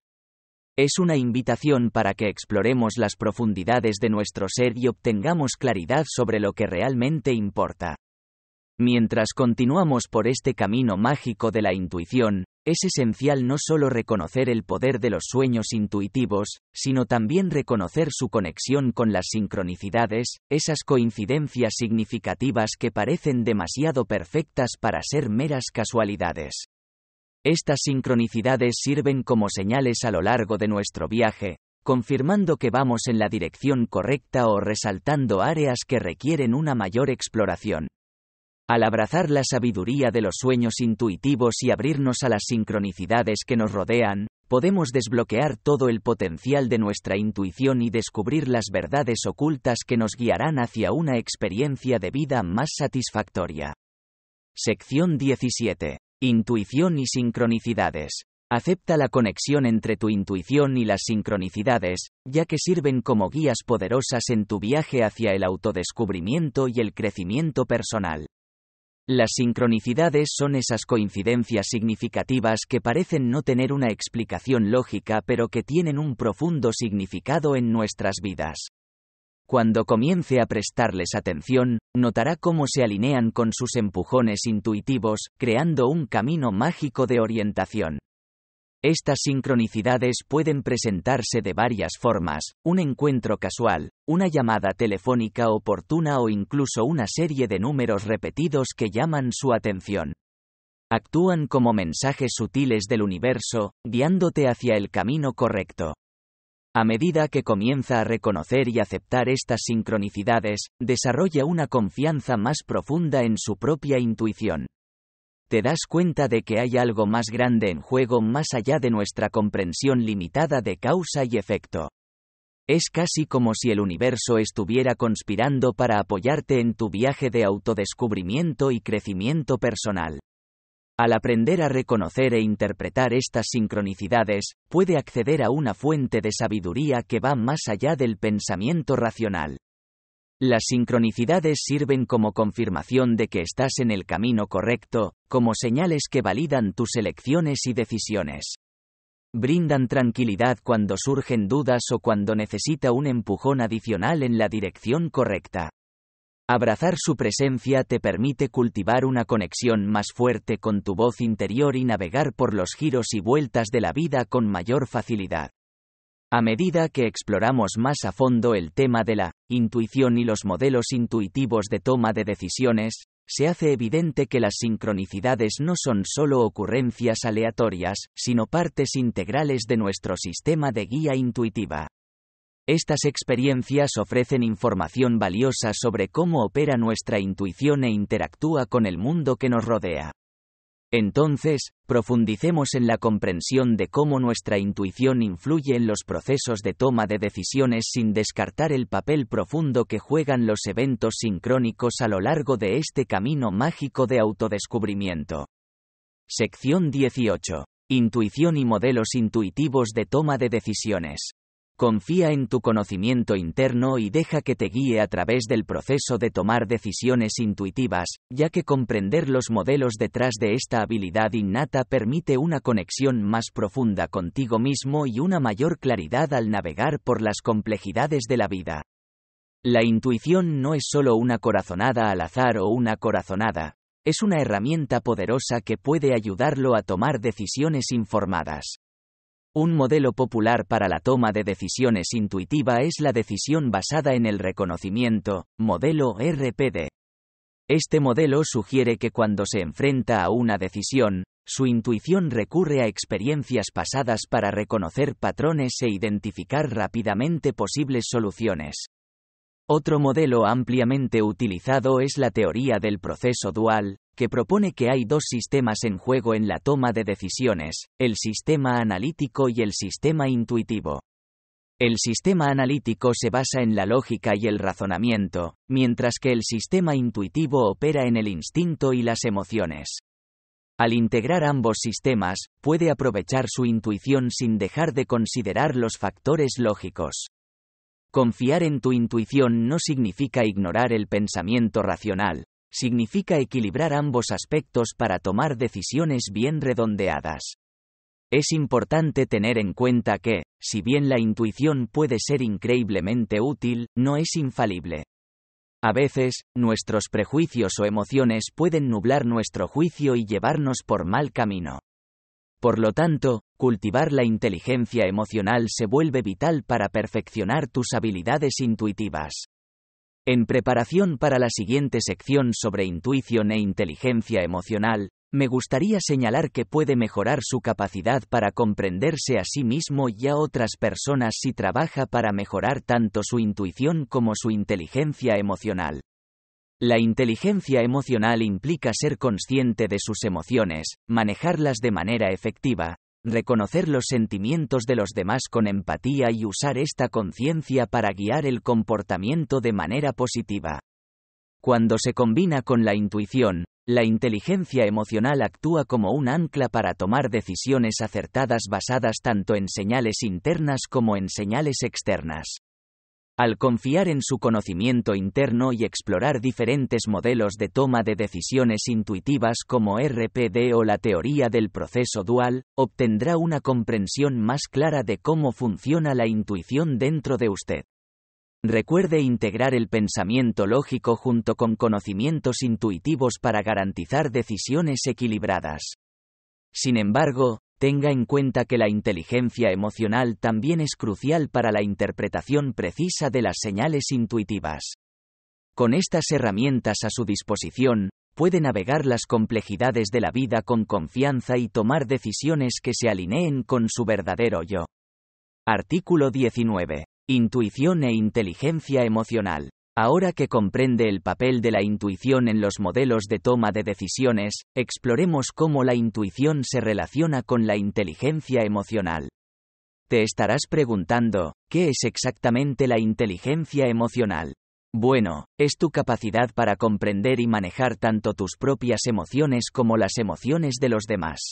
Es una invitación para que exploremos las profundidades de nuestro ser y obtengamos claridad sobre lo que realmente importa. Mientras continuamos por este camino mágico de la intuición, es esencial no solo reconocer el poder de los sueños intuitivos, sino también reconocer su conexión con las sincronicidades, esas coincidencias significativas que parecen demasiado perfectas para ser meras casualidades. Estas sincronicidades sirven como señales a lo largo de nuestro viaje, confirmando que vamos en la dirección correcta o resaltando áreas que requieren una mayor exploración. Al abrazar la sabiduría de los sueños intuitivos y abrirnos a las sincronicidades que nos rodean, podemos desbloquear todo el potencial de nuestra intuición y descubrir las verdades ocultas que nos guiarán hacia una experiencia de vida más satisfactoria. Sección 17. Intuición y sincronicidades. Acepta la conexión entre tu intuición y las sincronicidades, ya que sirven como guías poderosas en tu viaje hacia el autodescubrimiento y el crecimiento personal. Las sincronicidades son esas coincidencias significativas que parecen no tener una explicación lógica pero que tienen un profundo significado en nuestras vidas. Cuando comience a prestarles atención, notará cómo se alinean con sus empujones intuitivos, creando un camino mágico de orientación. Estas sincronicidades pueden presentarse de varias formas: un encuentro casual, una llamada telefónica oportuna o incluso una serie de números repetidos que llaman su atención. Actúan como mensajes sutiles del universo, guiándote hacia el camino correcto. A medida que comienza a reconocer y aceptar estas sincronicidades, desarrolla una confianza más profunda en su propia intuición. Te das cuenta de que hay algo más grande en juego más allá de nuestra comprensión limitada de causa y efecto. Es casi como si el universo estuviera conspirando para apoyarte en tu viaje de autodescubrimiento y crecimiento personal. Al aprender a reconocer e interpretar estas sincronicidades, puede acceder a una fuente de sabiduría que va más allá del pensamiento racional. Las sincronicidades sirven como confirmación de que estás en el camino correcto, como señales que validan tus elecciones y decisiones. Brindan tranquilidad cuando surgen dudas o cuando necesita un empujón adicional en la dirección correcta. Abrazar su presencia te permite cultivar una conexión más fuerte con tu voz interior y navegar por los giros y vueltas de la vida con mayor facilidad. A medida que exploramos más a fondo el tema de la intuición y los modelos intuitivos de toma de decisiones, se hace evidente que las sincronicidades no son solo ocurrencias aleatorias, sino partes integrales de nuestro sistema de guía intuitiva. Estas experiencias ofrecen información valiosa sobre cómo opera nuestra intuición e interactúa con el mundo que nos rodea. Entonces, profundicemos en la comprensión de cómo nuestra intuición influye en los procesos de toma de decisiones sin descartar el papel profundo que juegan los eventos sincrónicos a lo largo de este camino mágico de autodescubrimiento. Sección 18. Intuición y modelos intuitivos de toma de decisiones. Confía en tu conocimiento interno y deja que te guíe a través del proceso de tomar decisiones intuitivas, ya que comprender los modelos detrás de esta habilidad innata permite una conexión más profunda contigo mismo y una mayor claridad al navegar por las complejidades de la vida. La intuición no es solo una corazonada al azar o una corazonada, es una herramienta poderosa que puede ayudarlo a tomar decisiones informadas. Un modelo popular para la toma de decisiones intuitiva es la decisión basada en el reconocimiento, modelo RPD. Este modelo sugiere que cuando se enfrenta a una decisión, su intuición recurre a experiencias pasadas para reconocer patrones e identificar rápidamente posibles soluciones. Otro modelo ampliamente utilizado es la teoría del proceso dual, que propone que hay dos sistemas en juego en la toma de decisiones, el sistema analítico y el sistema intuitivo. El sistema analítico se basa en la lógica y el razonamiento, mientras que el sistema intuitivo opera en el instinto y las emociones. Al integrar ambos sistemas, puede aprovechar su intuición sin dejar de considerar los factores lógicos. Confiar en tu intuición no significa ignorar el pensamiento racional, significa equilibrar ambos aspectos para tomar decisiones bien redondeadas. Es importante tener en cuenta que, si bien la intuición puede ser increíblemente útil, no es infalible. A veces, nuestros prejuicios o emociones pueden nublar nuestro juicio y llevarnos por mal camino. Por lo tanto, cultivar la inteligencia emocional se vuelve vital para perfeccionar tus habilidades intuitivas. En preparación para la siguiente sección sobre intuición e inteligencia emocional, me gustaría señalar que puede mejorar su capacidad para comprenderse a sí mismo y a otras personas si trabaja para mejorar tanto su intuición como su inteligencia emocional. La inteligencia emocional implica ser consciente de sus emociones, manejarlas de manera efectiva, reconocer los sentimientos de los demás con empatía y usar esta conciencia para guiar el comportamiento de manera positiva. Cuando se combina con la intuición, la inteligencia emocional actúa como un ancla para tomar decisiones acertadas basadas tanto en señales internas como en señales externas. Al confiar en su conocimiento interno y explorar diferentes modelos de toma de decisiones intuitivas como RPD o la teoría del proceso dual, obtendrá una comprensión más clara de cómo funciona la intuición dentro de usted. Recuerde integrar el pensamiento lógico junto con conocimientos intuitivos para garantizar decisiones equilibradas. Sin embargo, tenga en cuenta que la inteligencia emocional también es crucial para la interpretación precisa de las señales intuitivas. Con estas herramientas a su disposición, puede navegar las complejidades de la vida con confianza y tomar decisiones que se alineen con su verdadero yo. Artículo 19. Intuición e inteligencia emocional. Ahora que comprende el papel de la intuición en los modelos de toma de decisiones, exploremos cómo la intuición se relaciona con la inteligencia emocional. Te estarás preguntando, ¿qué es exactamente la inteligencia emocional? Bueno, es tu capacidad para comprender y manejar tanto tus propias emociones como las emociones de los demás.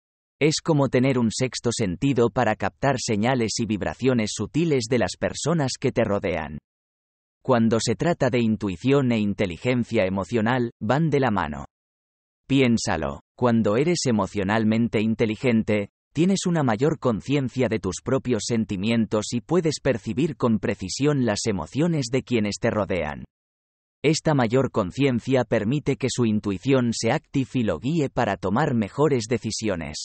Es como tener un sexto sentido para captar señales y vibraciones sutiles de las personas que te rodean. Cuando se trata de intuición e inteligencia emocional, van de la mano. Piénsalo, cuando eres emocionalmente inteligente, tienes una mayor conciencia de tus propios sentimientos y puedes percibir con precisión las emociones de quienes te rodean. Esta mayor conciencia permite que su intuición se active y lo guíe para tomar mejores decisiones.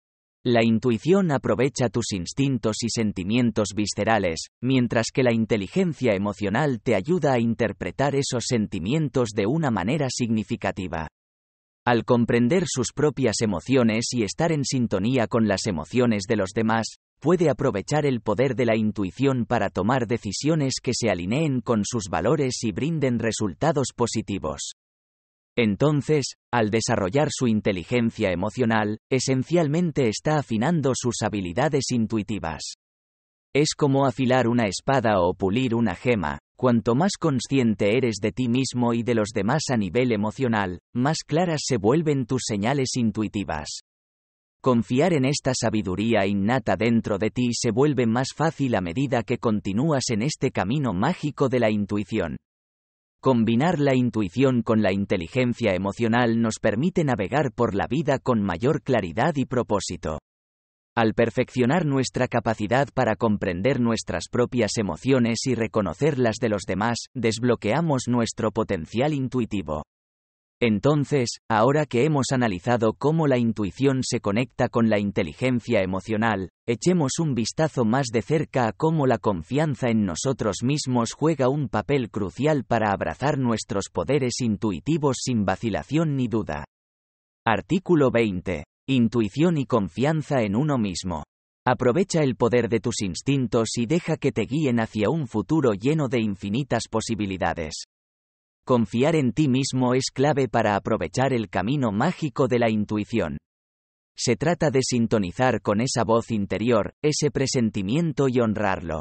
La intuición aprovecha tus instintos y sentimientos viscerales, mientras que la inteligencia emocional te ayuda a interpretar esos sentimientos de una manera significativa. Al comprender sus propias emociones y estar en sintonía con las emociones de los demás, puede aprovechar el poder de la intuición para tomar decisiones que se alineen con sus valores y brinden resultados positivos. Entonces, al desarrollar su inteligencia emocional, esencialmente está afinando sus habilidades intuitivas. Es como afilar una espada o pulir una gema. Cuanto más consciente eres de ti mismo y de los demás a nivel emocional, más claras se vuelven tus señales intuitivas. Confiar en esta sabiduría innata dentro de ti se vuelve más fácil a medida que continúas en este camino mágico de la intuición. Combinar la intuición con la inteligencia emocional nos permite navegar por la vida con mayor claridad y propósito. Al perfeccionar nuestra capacidad para comprender nuestras propias emociones y reconocer las de los demás, desbloqueamos nuestro potencial intuitivo. Entonces, ahora que hemos analizado cómo la intuición se conecta con la inteligencia emocional, echemos un vistazo más de cerca a cómo la confianza en nosotros mismos juega un papel crucial para abrazar nuestros poderes intuitivos sin vacilación ni duda. Artículo 20. Intuición y confianza en uno mismo. Aprovecha el poder de tus instintos y deja que te guíen hacia un futuro lleno de infinitas posibilidades. Confiar en ti mismo es clave para aprovechar el camino mágico de la intuición. Se trata de sintonizar con esa voz interior, ese presentimiento y honrarlo.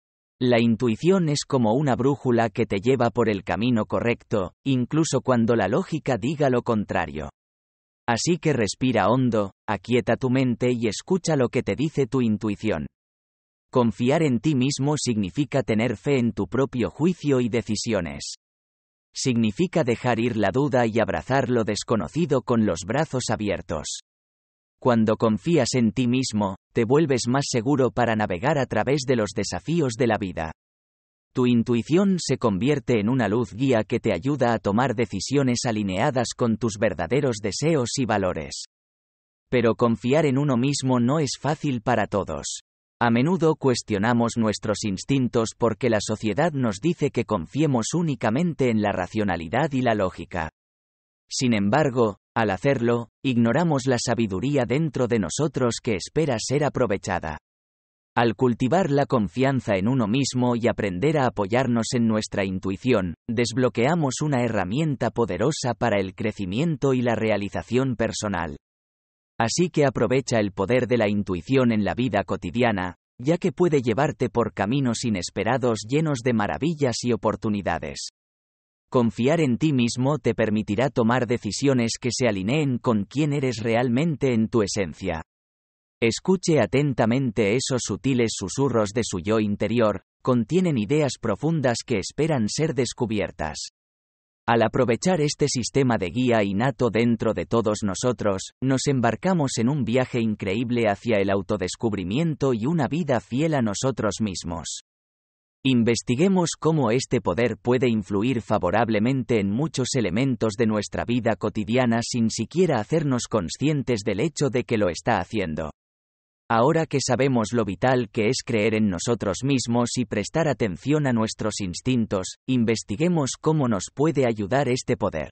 La intuición es como una brújula que te lleva por el camino correcto, incluso cuando la lógica diga lo contrario. Así que respira hondo, aquieta tu mente y escucha lo que te dice tu intuición. Confiar en ti mismo significa tener fe en tu propio juicio y decisiones. Significa dejar ir la duda y abrazar lo desconocido con los brazos abiertos. Cuando confías en ti mismo, te vuelves más seguro para navegar a través de los desafíos de la vida. Tu intuición se convierte en una luz guía que te ayuda a tomar decisiones alineadas con tus verdaderos deseos y valores. Pero confiar en uno mismo no es fácil para todos. A menudo cuestionamos nuestros instintos porque la sociedad nos dice que confiemos únicamente en la racionalidad y la lógica. Sin embargo, al hacerlo, ignoramos la sabiduría dentro de nosotros que espera ser aprovechada. Al cultivar la confianza en uno mismo y aprender a apoyarnos en nuestra intuición, desbloqueamos una herramienta poderosa para el crecimiento y la realización personal. Así que aprovecha el poder de la intuición en la vida cotidiana, ya que puede llevarte por caminos inesperados llenos de maravillas y oportunidades. Confiar en ti mismo te permitirá tomar decisiones que se alineen con quién eres realmente en tu esencia. Escuche atentamente esos sutiles susurros de su yo interior, contienen ideas profundas que esperan ser descubiertas. Al aprovechar este sistema de guía innato dentro de todos nosotros, nos embarcamos en un viaje increíble hacia el autodescubrimiento y una vida fiel a nosotros mismos. Investiguemos cómo este poder puede influir favorablemente en muchos elementos de nuestra vida cotidiana sin siquiera hacernos conscientes del hecho de que lo está haciendo. Ahora que sabemos lo vital que es creer en nosotros mismos y prestar atención a nuestros instintos, investiguemos cómo nos puede ayudar este poder.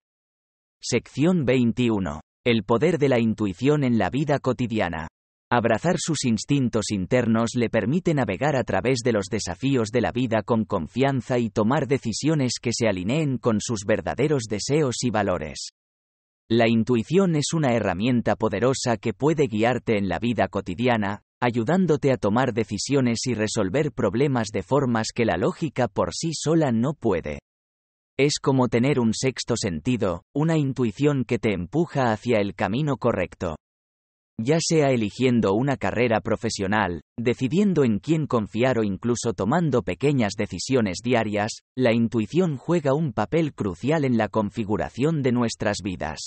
Sección 21. El poder de la intuición en la vida cotidiana. Abrazar sus instintos internos le permite navegar a través de los desafíos de la vida con confianza y tomar decisiones que se alineen con sus verdaderos deseos y valores. La intuición es una herramienta poderosa que puede guiarte en la vida cotidiana, ayudándote a tomar decisiones y resolver problemas de formas que la lógica por sí sola no puede. Es como tener un sexto sentido, una intuición que te empuja hacia el camino correcto. Ya sea eligiendo una carrera profesional, decidiendo en quién confiar o incluso tomando pequeñas decisiones diarias, la intuición juega un papel crucial en la configuración de nuestras vidas.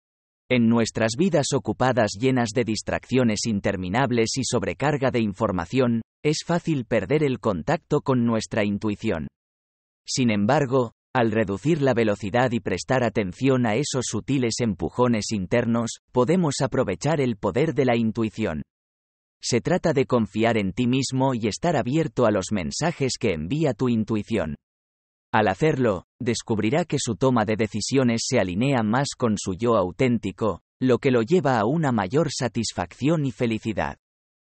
En nuestras vidas ocupadas llenas de distracciones interminables y sobrecarga de información, es fácil perder el contacto con nuestra intuición. Sin embargo, al reducir la velocidad y prestar atención a esos sutiles empujones internos, podemos aprovechar el poder de la intuición. Se trata de confiar en ti mismo y estar abierto a los mensajes que envía tu intuición. Al hacerlo, descubrirá que su toma de decisiones se alinea más con su yo auténtico, lo que lo lleva a una mayor satisfacción y felicidad.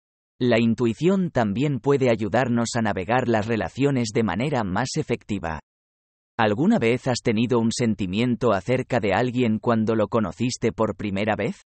La intuición también puede ayudarnos a navegar las relaciones de manera más efectiva. ¿Alguna vez has tenido un sentimiento acerca de alguien cuando lo conociste por primera vez?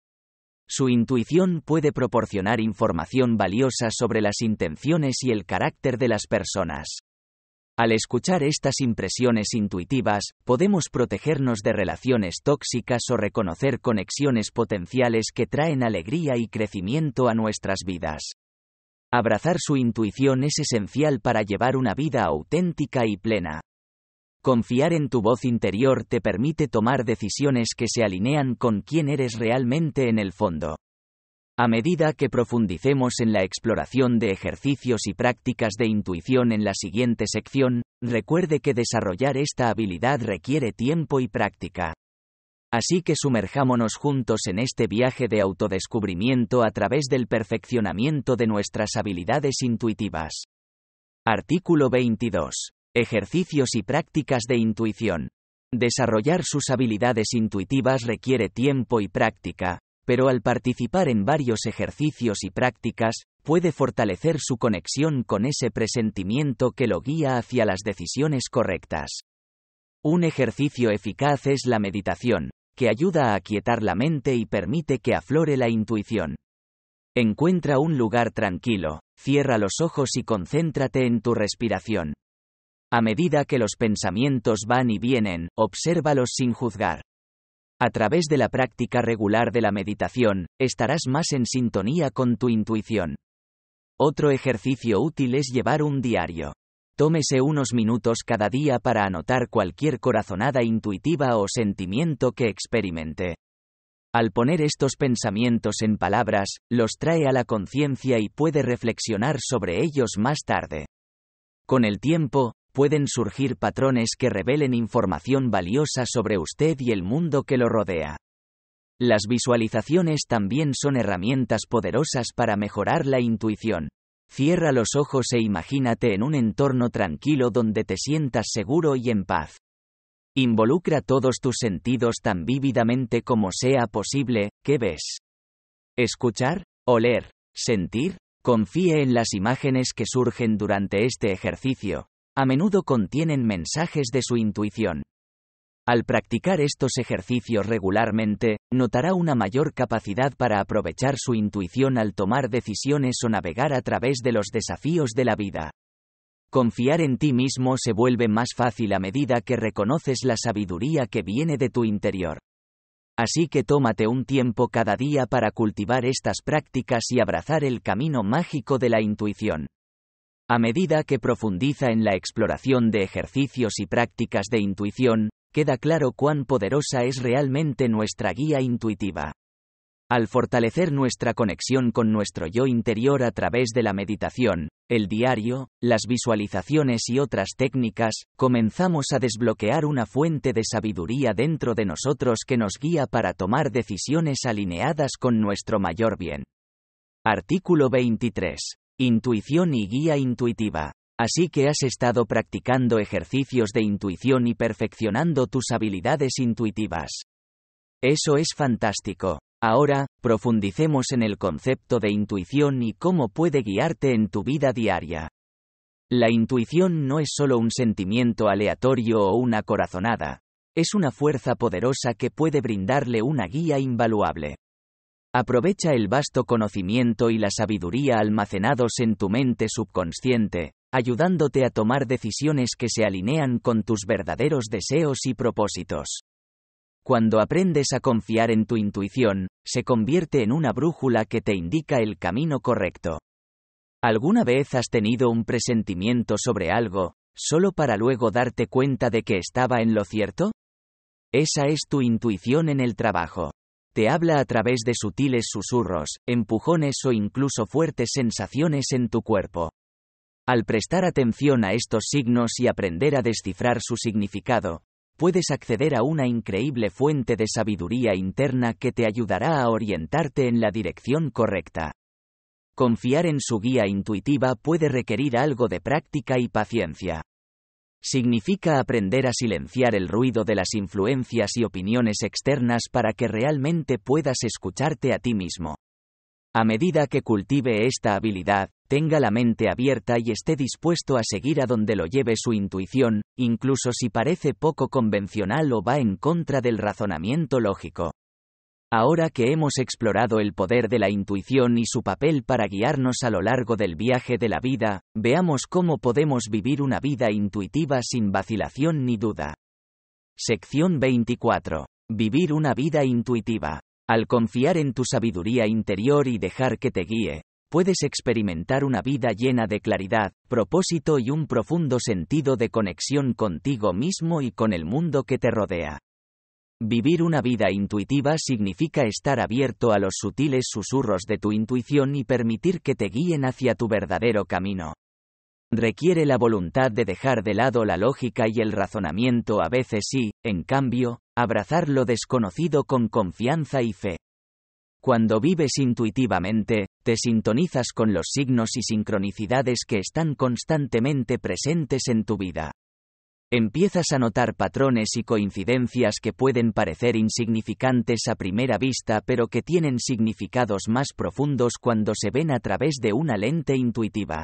Su intuición puede proporcionar información valiosa sobre las intenciones y el carácter de las personas. Al escuchar estas impresiones intuitivas, podemos protegernos de relaciones tóxicas o reconocer conexiones potenciales que traen alegría y crecimiento a nuestras vidas. Abrazar su intuición es esencial para llevar una vida auténtica y plena. Confiar en tu voz interior te permite tomar decisiones que se alinean con quién eres realmente en el fondo. A medida que profundicemos en la exploración de ejercicios y prácticas de intuición en la siguiente sección, recuerde que desarrollar esta habilidad requiere tiempo y práctica. Así que sumerjámonos juntos en este viaje de autodescubrimiento a través del perfeccionamiento de nuestras habilidades intuitivas. Artículo 22. Ejercicios y prácticas de intuición. Desarrollar sus habilidades intuitivas requiere tiempo y práctica, pero al participar en varios ejercicios y prácticas, puede fortalecer su conexión con ese presentimiento que lo guía hacia las decisiones correctas. Un ejercicio eficaz es la meditación, que ayuda a aquietar la mente y permite que aflore la intuición. Encuentra un lugar tranquilo, cierra los ojos y concéntrate en tu respiración. A medida que los pensamientos van y vienen, obsérvalos sin juzgar. A través de la práctica regular de la meditación, estarás más en sintonía con tu intuición. Otro ejercicio útil es llevar un diario. Tómese unos minutos cada día para anotar cualquier corazonada intuitiva o sentimiento que experimente. Al poner estos pensamientos en palabras, los trae a la conciencia y puede reflexionar sobre ellos más tarde. Con el tiempo, pueden surgir patrones que revelen información valiosa sobre usted y el mundo que lo rodea. Las visualizaciones también son herramientas poderosas para mejorar la intuición. Cierra los ojos e imagínate en un entorno tranquilo donde te sientas seguro y en paz. Involucra todos tus sentidos tan vívidamente como sea posible. ¿Qué ves? ¿Escuchar? ¿Oler? ¿Sentir? Confíe en las imágenes que surgen durante este ejercicio. A menudo contienen mensajes de su intuición. Al practicar estos ejercicios regularmente, notará una mayor capacidad para aprovechar su intuición al tomar decisiones o navegar a través de los desafíos de la vida. Confiar en ti mismo se vuelve más fácil a medida que reconoces la sabiduría que viene de tu interior. Así que tómate un tiempo cada día para cultivar estas prácticas y abrazar el camino mágico de la intuición. A medida que profundiza en la exploración de ejercicios y prácticas de intuición, queda claro cuán poderosa es realmente nuestra guía intuitiva. Al fortalecer nuestra conexión con nuestro yo interior a través de la meditación, el diario, las visualizaciones y otras técnicas, comenzamos a desbloquear una fuente de sabiduría dentro de nosotros que nos guía para tomar decisiones alineadas con nuestro mayor bien. Artículo 23. Intuición y guía intuitiva. Así que has estado practicando ejercicios de intuición y perfeccionando tus habilidades intuitivas. Eso es fantástico. Ahora, profundicemos en el concepto de intuición y cómo puede guiarte en tu vida diaria. La intuición no es solo un sentimiento aleatorio o una corazonada. Es una fuerza poderosa que puede brindarle una guía invaluable. Aprovecha el vasto conocimiento y la sabiduría almacenados en tu mente subconsciente, ayudándote a tomar decisiones que se alinean con tus verdaderos deseos y propósitos. Cuando aprendes a confiar en tu intuición, se convierte en una brújula que te indica el camino correcto. ¿Alguna vez has tenido un presentimiento sobre algo, solo para luego darte cuenta de que estaba en lo cierto? Esa es tu intuición en el trabajo. Te habla a través de sutiles susurros, empujones o incluso fuertes sensaciones en tu cuerpo. Al prestar atención a estos signos y aprender a descifrar su significado, puedes acceder a una increíble fuente de sabiduría interna que te ayudará a orientarte en la dirección correcta. Confiar en su guía intuitiva puede requerir algo de práctica y paciencia. Significa aprender a silenciar el ruido de las influencias y opiniones externas para que realmente puedas escucharte a ti mismo. A medida que cultive esta habilidad, Tenga la mente abierta y esté dispuesto a seguir a donde lo lleve su intuición, incluso si parece poco convencional o va en contra del razonamiento lógico. Ahora que hemos explorado el poder de la intuición y su papel para guiarnos a lo largo del viaje de la vida, veamos cómo podemos vivir una vida intuitiva sin vacilación ni duda. Sección 24. Vivir una vida intuitiva. Al confiar en tu sabiduría interior y dejar que te guíe, puedes experimentar una vida llena de claridad, propósito y un profundo sentido de conexión contigo mismo y con el mundo que te rodea. Vivir una vida intuitiva significa estar abierto a los sutiles susurros de tu intuición y permitir que te guíen hacia tu verdadero camino. Requiere la voluntad de dejar de lado la lógica y el razonamiento a veces y, en cambio, abrazar lo desconocido con confianza y fe. Cuando vives intuitivamente, te sintonizas con los signos y sincronicidades que están constantemente presentes en tu vida. Empiezas a notar patrones y coincidencias que pueden parecer insignificantes a primera vista pero que tienen significados más profundos cuando se ven a través de una lente intuitiva.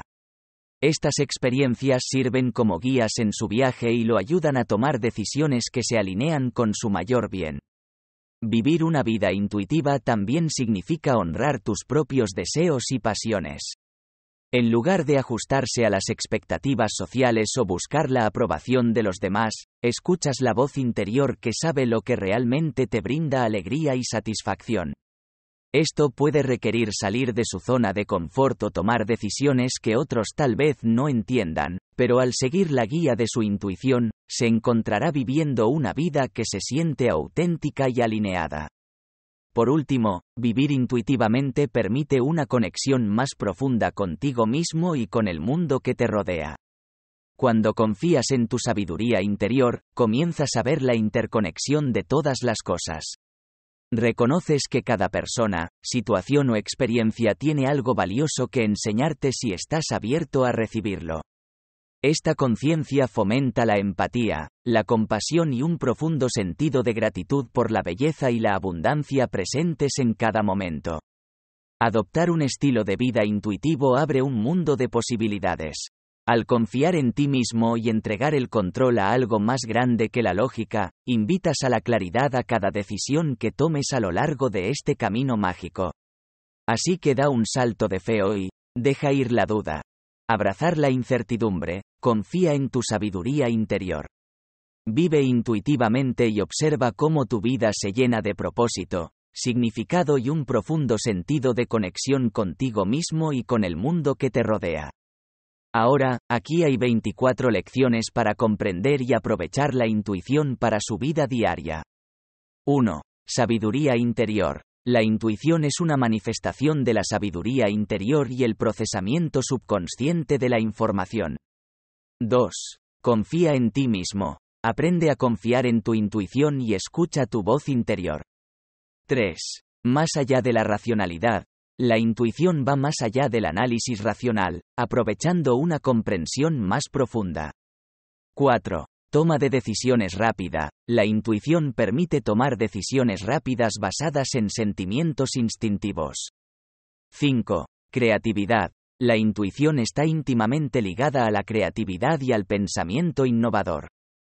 Estas experiencias sirven como guías en su viaje y lo ayudan a tomar decisiones que se alinean con su mayor bien. Vivir una vida intuitiva también significa honrar tus propios deseos y pasiones. En lugar de ajustarse a las expectativas sociales o buscar la aprobación de los demás, escuchas la voz interior que sabe lo que realmente te brinda alegría y satisfacción. Esto puede requerir salir de su zona de confort o tomar decisiones que otros tal vez no entiendan, pero al seguir la guía de su intuición, se encontrará viviendo una vida que se siente auténtica y alineada. Por último, vivir intuitivamente permite una conexión más profunda contigo mismo y con el mundo que te rodea. Cuando confías en tu sabiduría interior, comienzas a ver la interconexión de todas las cosas. Reconoces que cada persona, situación o experiencia tiene algo valioso que enseñarte si estás abierto a recibirlo. Esta conciencia fomenta la empatía, la compasión y un profundo sentido de gratitud por la belleza y la abundancia presentes en cada momento. Adoptar un estilo de vida intuitivo abre un mundo de posibilidades. Al confiar en ti mismo y entregar el control a algo más grande que la lógica, invitas a la claridad a cada decisión que tomes a lo largo de este camino mágico. Así que da un salto de fe hoy, deja ir la duda. Abrazar la incertidumbre, confía en tu sabiduría interior. Vive intuitivamente y observa cómo tu vida se llena de propósito, significado y un profundo sentido de conexión contigo mismo y con el mundo que te rodea. Ahora, aquí hay 24 lecciones para comprender y aprovechar la intuición para su vida diaria. 1. Sabiduría interior. La intuición es una manifestación de la sabiduría interior y el procesamiento subconsciente de la información. 2. Confía en ti mismo. Aprende a confiar en tu intuición y escucha tu voz interior. 3. Más allá de la racionalidad. La intuición va más allá del análisis racional, aprovechando una comprensión más profunda. 4. Toma de decisiones rápida. La intuición permite tomar decisiones rápidas basadas en sentimientos instintivos. 5. Creatividad. La intuición está íntimamente ligada a la creatividad y al pensamiento innovador.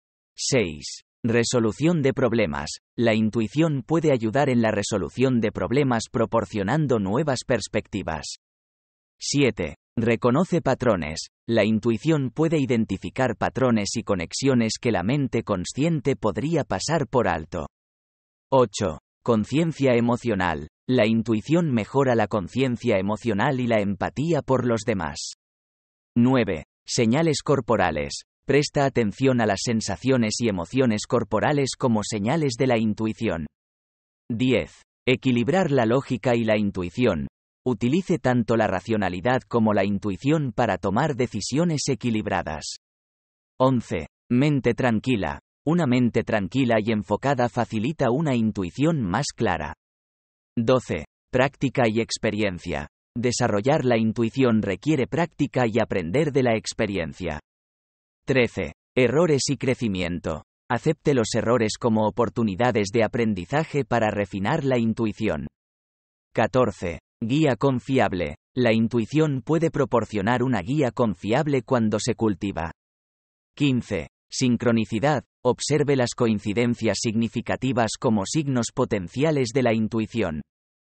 6. Resolución de problemas. La intuición puede ayudar en la resolución de problemas proporcionando nuevas perspectivas. 7. Reconoce patrones. La intuición puede identificar patrones y conexiones que la mente consciente podría pasar por alto. 8. Conciencia emocional. La intuición mejora la conciencia emocional y la empatía por los demás. 9. Señales corporales. Presta atención a las sensaciones y emociones corporales como señales de la intuición. 10. Equilibrar la lógica y la intuición. Utilice tanto la racionalidad como la intuición para tomar decisiones equilibradas. 11. Mente tranquila. Una mente tranquila y enfocada facilita una intuición más clara. 12. Práctica y experiencia. Desarrollar la intuición requiere práctica y aprender de la experiencia. 13. Errores y crecimiento. Acepte los errores como oportunidades de aprendizaje para refinar la intuición. 14. Guía confiable. La intuición puede proporcionar una guía confiable cuando se cultiva. 15. Sincronicidad. Observe las coincidencias significativas como signos potenciales de la intuición.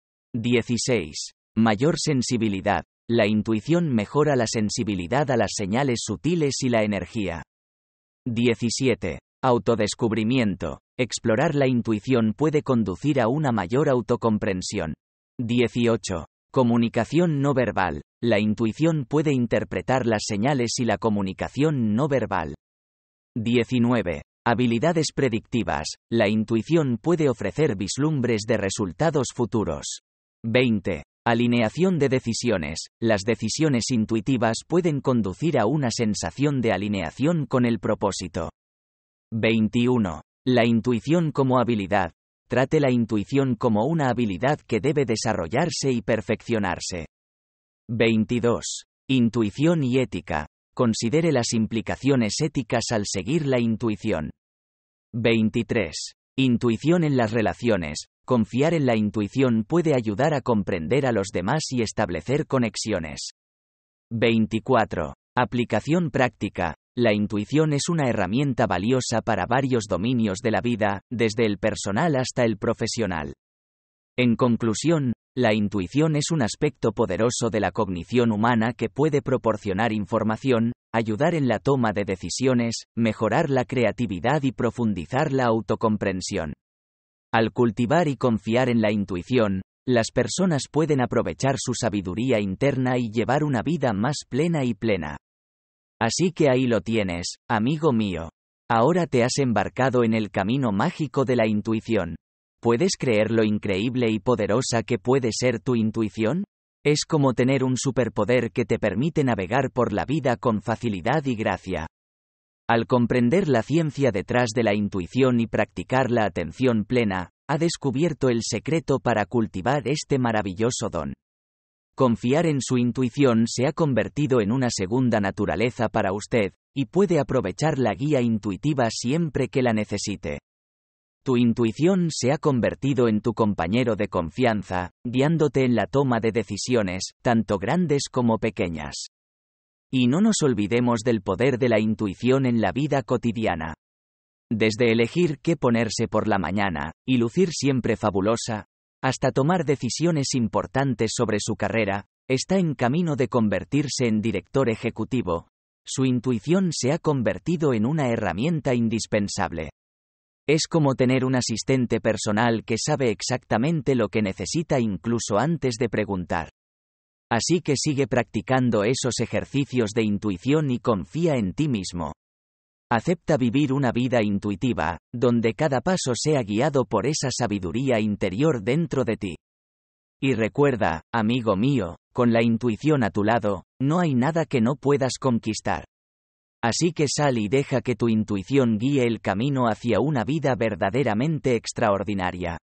16. Mayor sensibilidad. La intuición mejora la sensibilidad a las señales sutiles y la energía. 17. Autodescubrimiento. Explorar la intuición puede conducir a una mayor autocomprensión. 18. Comunicación no verbal. La intuición puede interpretar las señales y la comunicación no verbal. 19. Habilidades predictivas. La intuición puede ofrecer vislumbres de resultados futuros. 20. Alineación de decisiones. Las decisiones intuitivas pueden conducir a una sensación de alineación con el propósito. 21. La intuición como habilidad. Trate la intuición como una habilidad que debe desarrollarse y perfeccionarse. 22. Intuición y ética. Considere las implicaciones éticas al seguir la intuición. 23. Intuición en las relaciones. Confiar en la intuición puede ayudar a comprender a los demás y establecer conexiones. 24. Aplicación práctica. La intuición es una herramienta valiosa para varios dominios de la vida, desde el personal hasta el profesional. En conclusión, la intuición es un aspecto poderoso de la cognición humana que puede proporcionar información, ayudar en la toma de decisiones, mejorar la creatividad y profundizar la autocomprensión. Al cultivar y confiar en la intuición, las personas pueden aprovechar su sabiduría interna y llevar una vida más plena y plena. Así que ahí lo tienes, amigo mío. Ahora te has embarcado en el camino mágico de la intuición. ¿Puedes creer lo increíble y poderosa que puede ser tu intuición? Es como tener un superpoder que te permite navegar por la vida con facilidad y gracia. Al comprender la ciencia detrás de la intuición y practicar la atención plena, ha descubierto el secreto para cultivar este maravilloso don. Confiar en su intuición se ha convertido en una segunda naturaleza para usted, y puede aprovechar la guía intuitiva siempre que la necesite. Tu intuición se ha convertido en tu compañero de confianza, guiándote en la toma de decisiones, tanto grandes como pequeñas. Y no nos olvidemos del poder de la intuición en la vida cotidiana. Desde elegir qué ponerse por la mañana, y lucir siempre fabulosa, hasta tomar decisiones importantes sobre su carrera, está en camino de convertirse en director ejecutivo. Su intuición se ha convertido en una herramienta indispensable. Es como tener un asistente personal que sabe exactamente lo que necesita incluso antes de preguntar. Así que sigue practicando esos ejercicios de intuición y confía en ti mismo. Acepta vivir una vida intuitiva, donde cada paso sea guiado por esa sabiduría interior dentro de ti. Y recuerda, amigo mío, con la intuición a tu lado, no hay nada que no puedas conquistar. Así que sal y deja que tu intuición guíe el camino hacia una vida verdaderamente extraordinaria.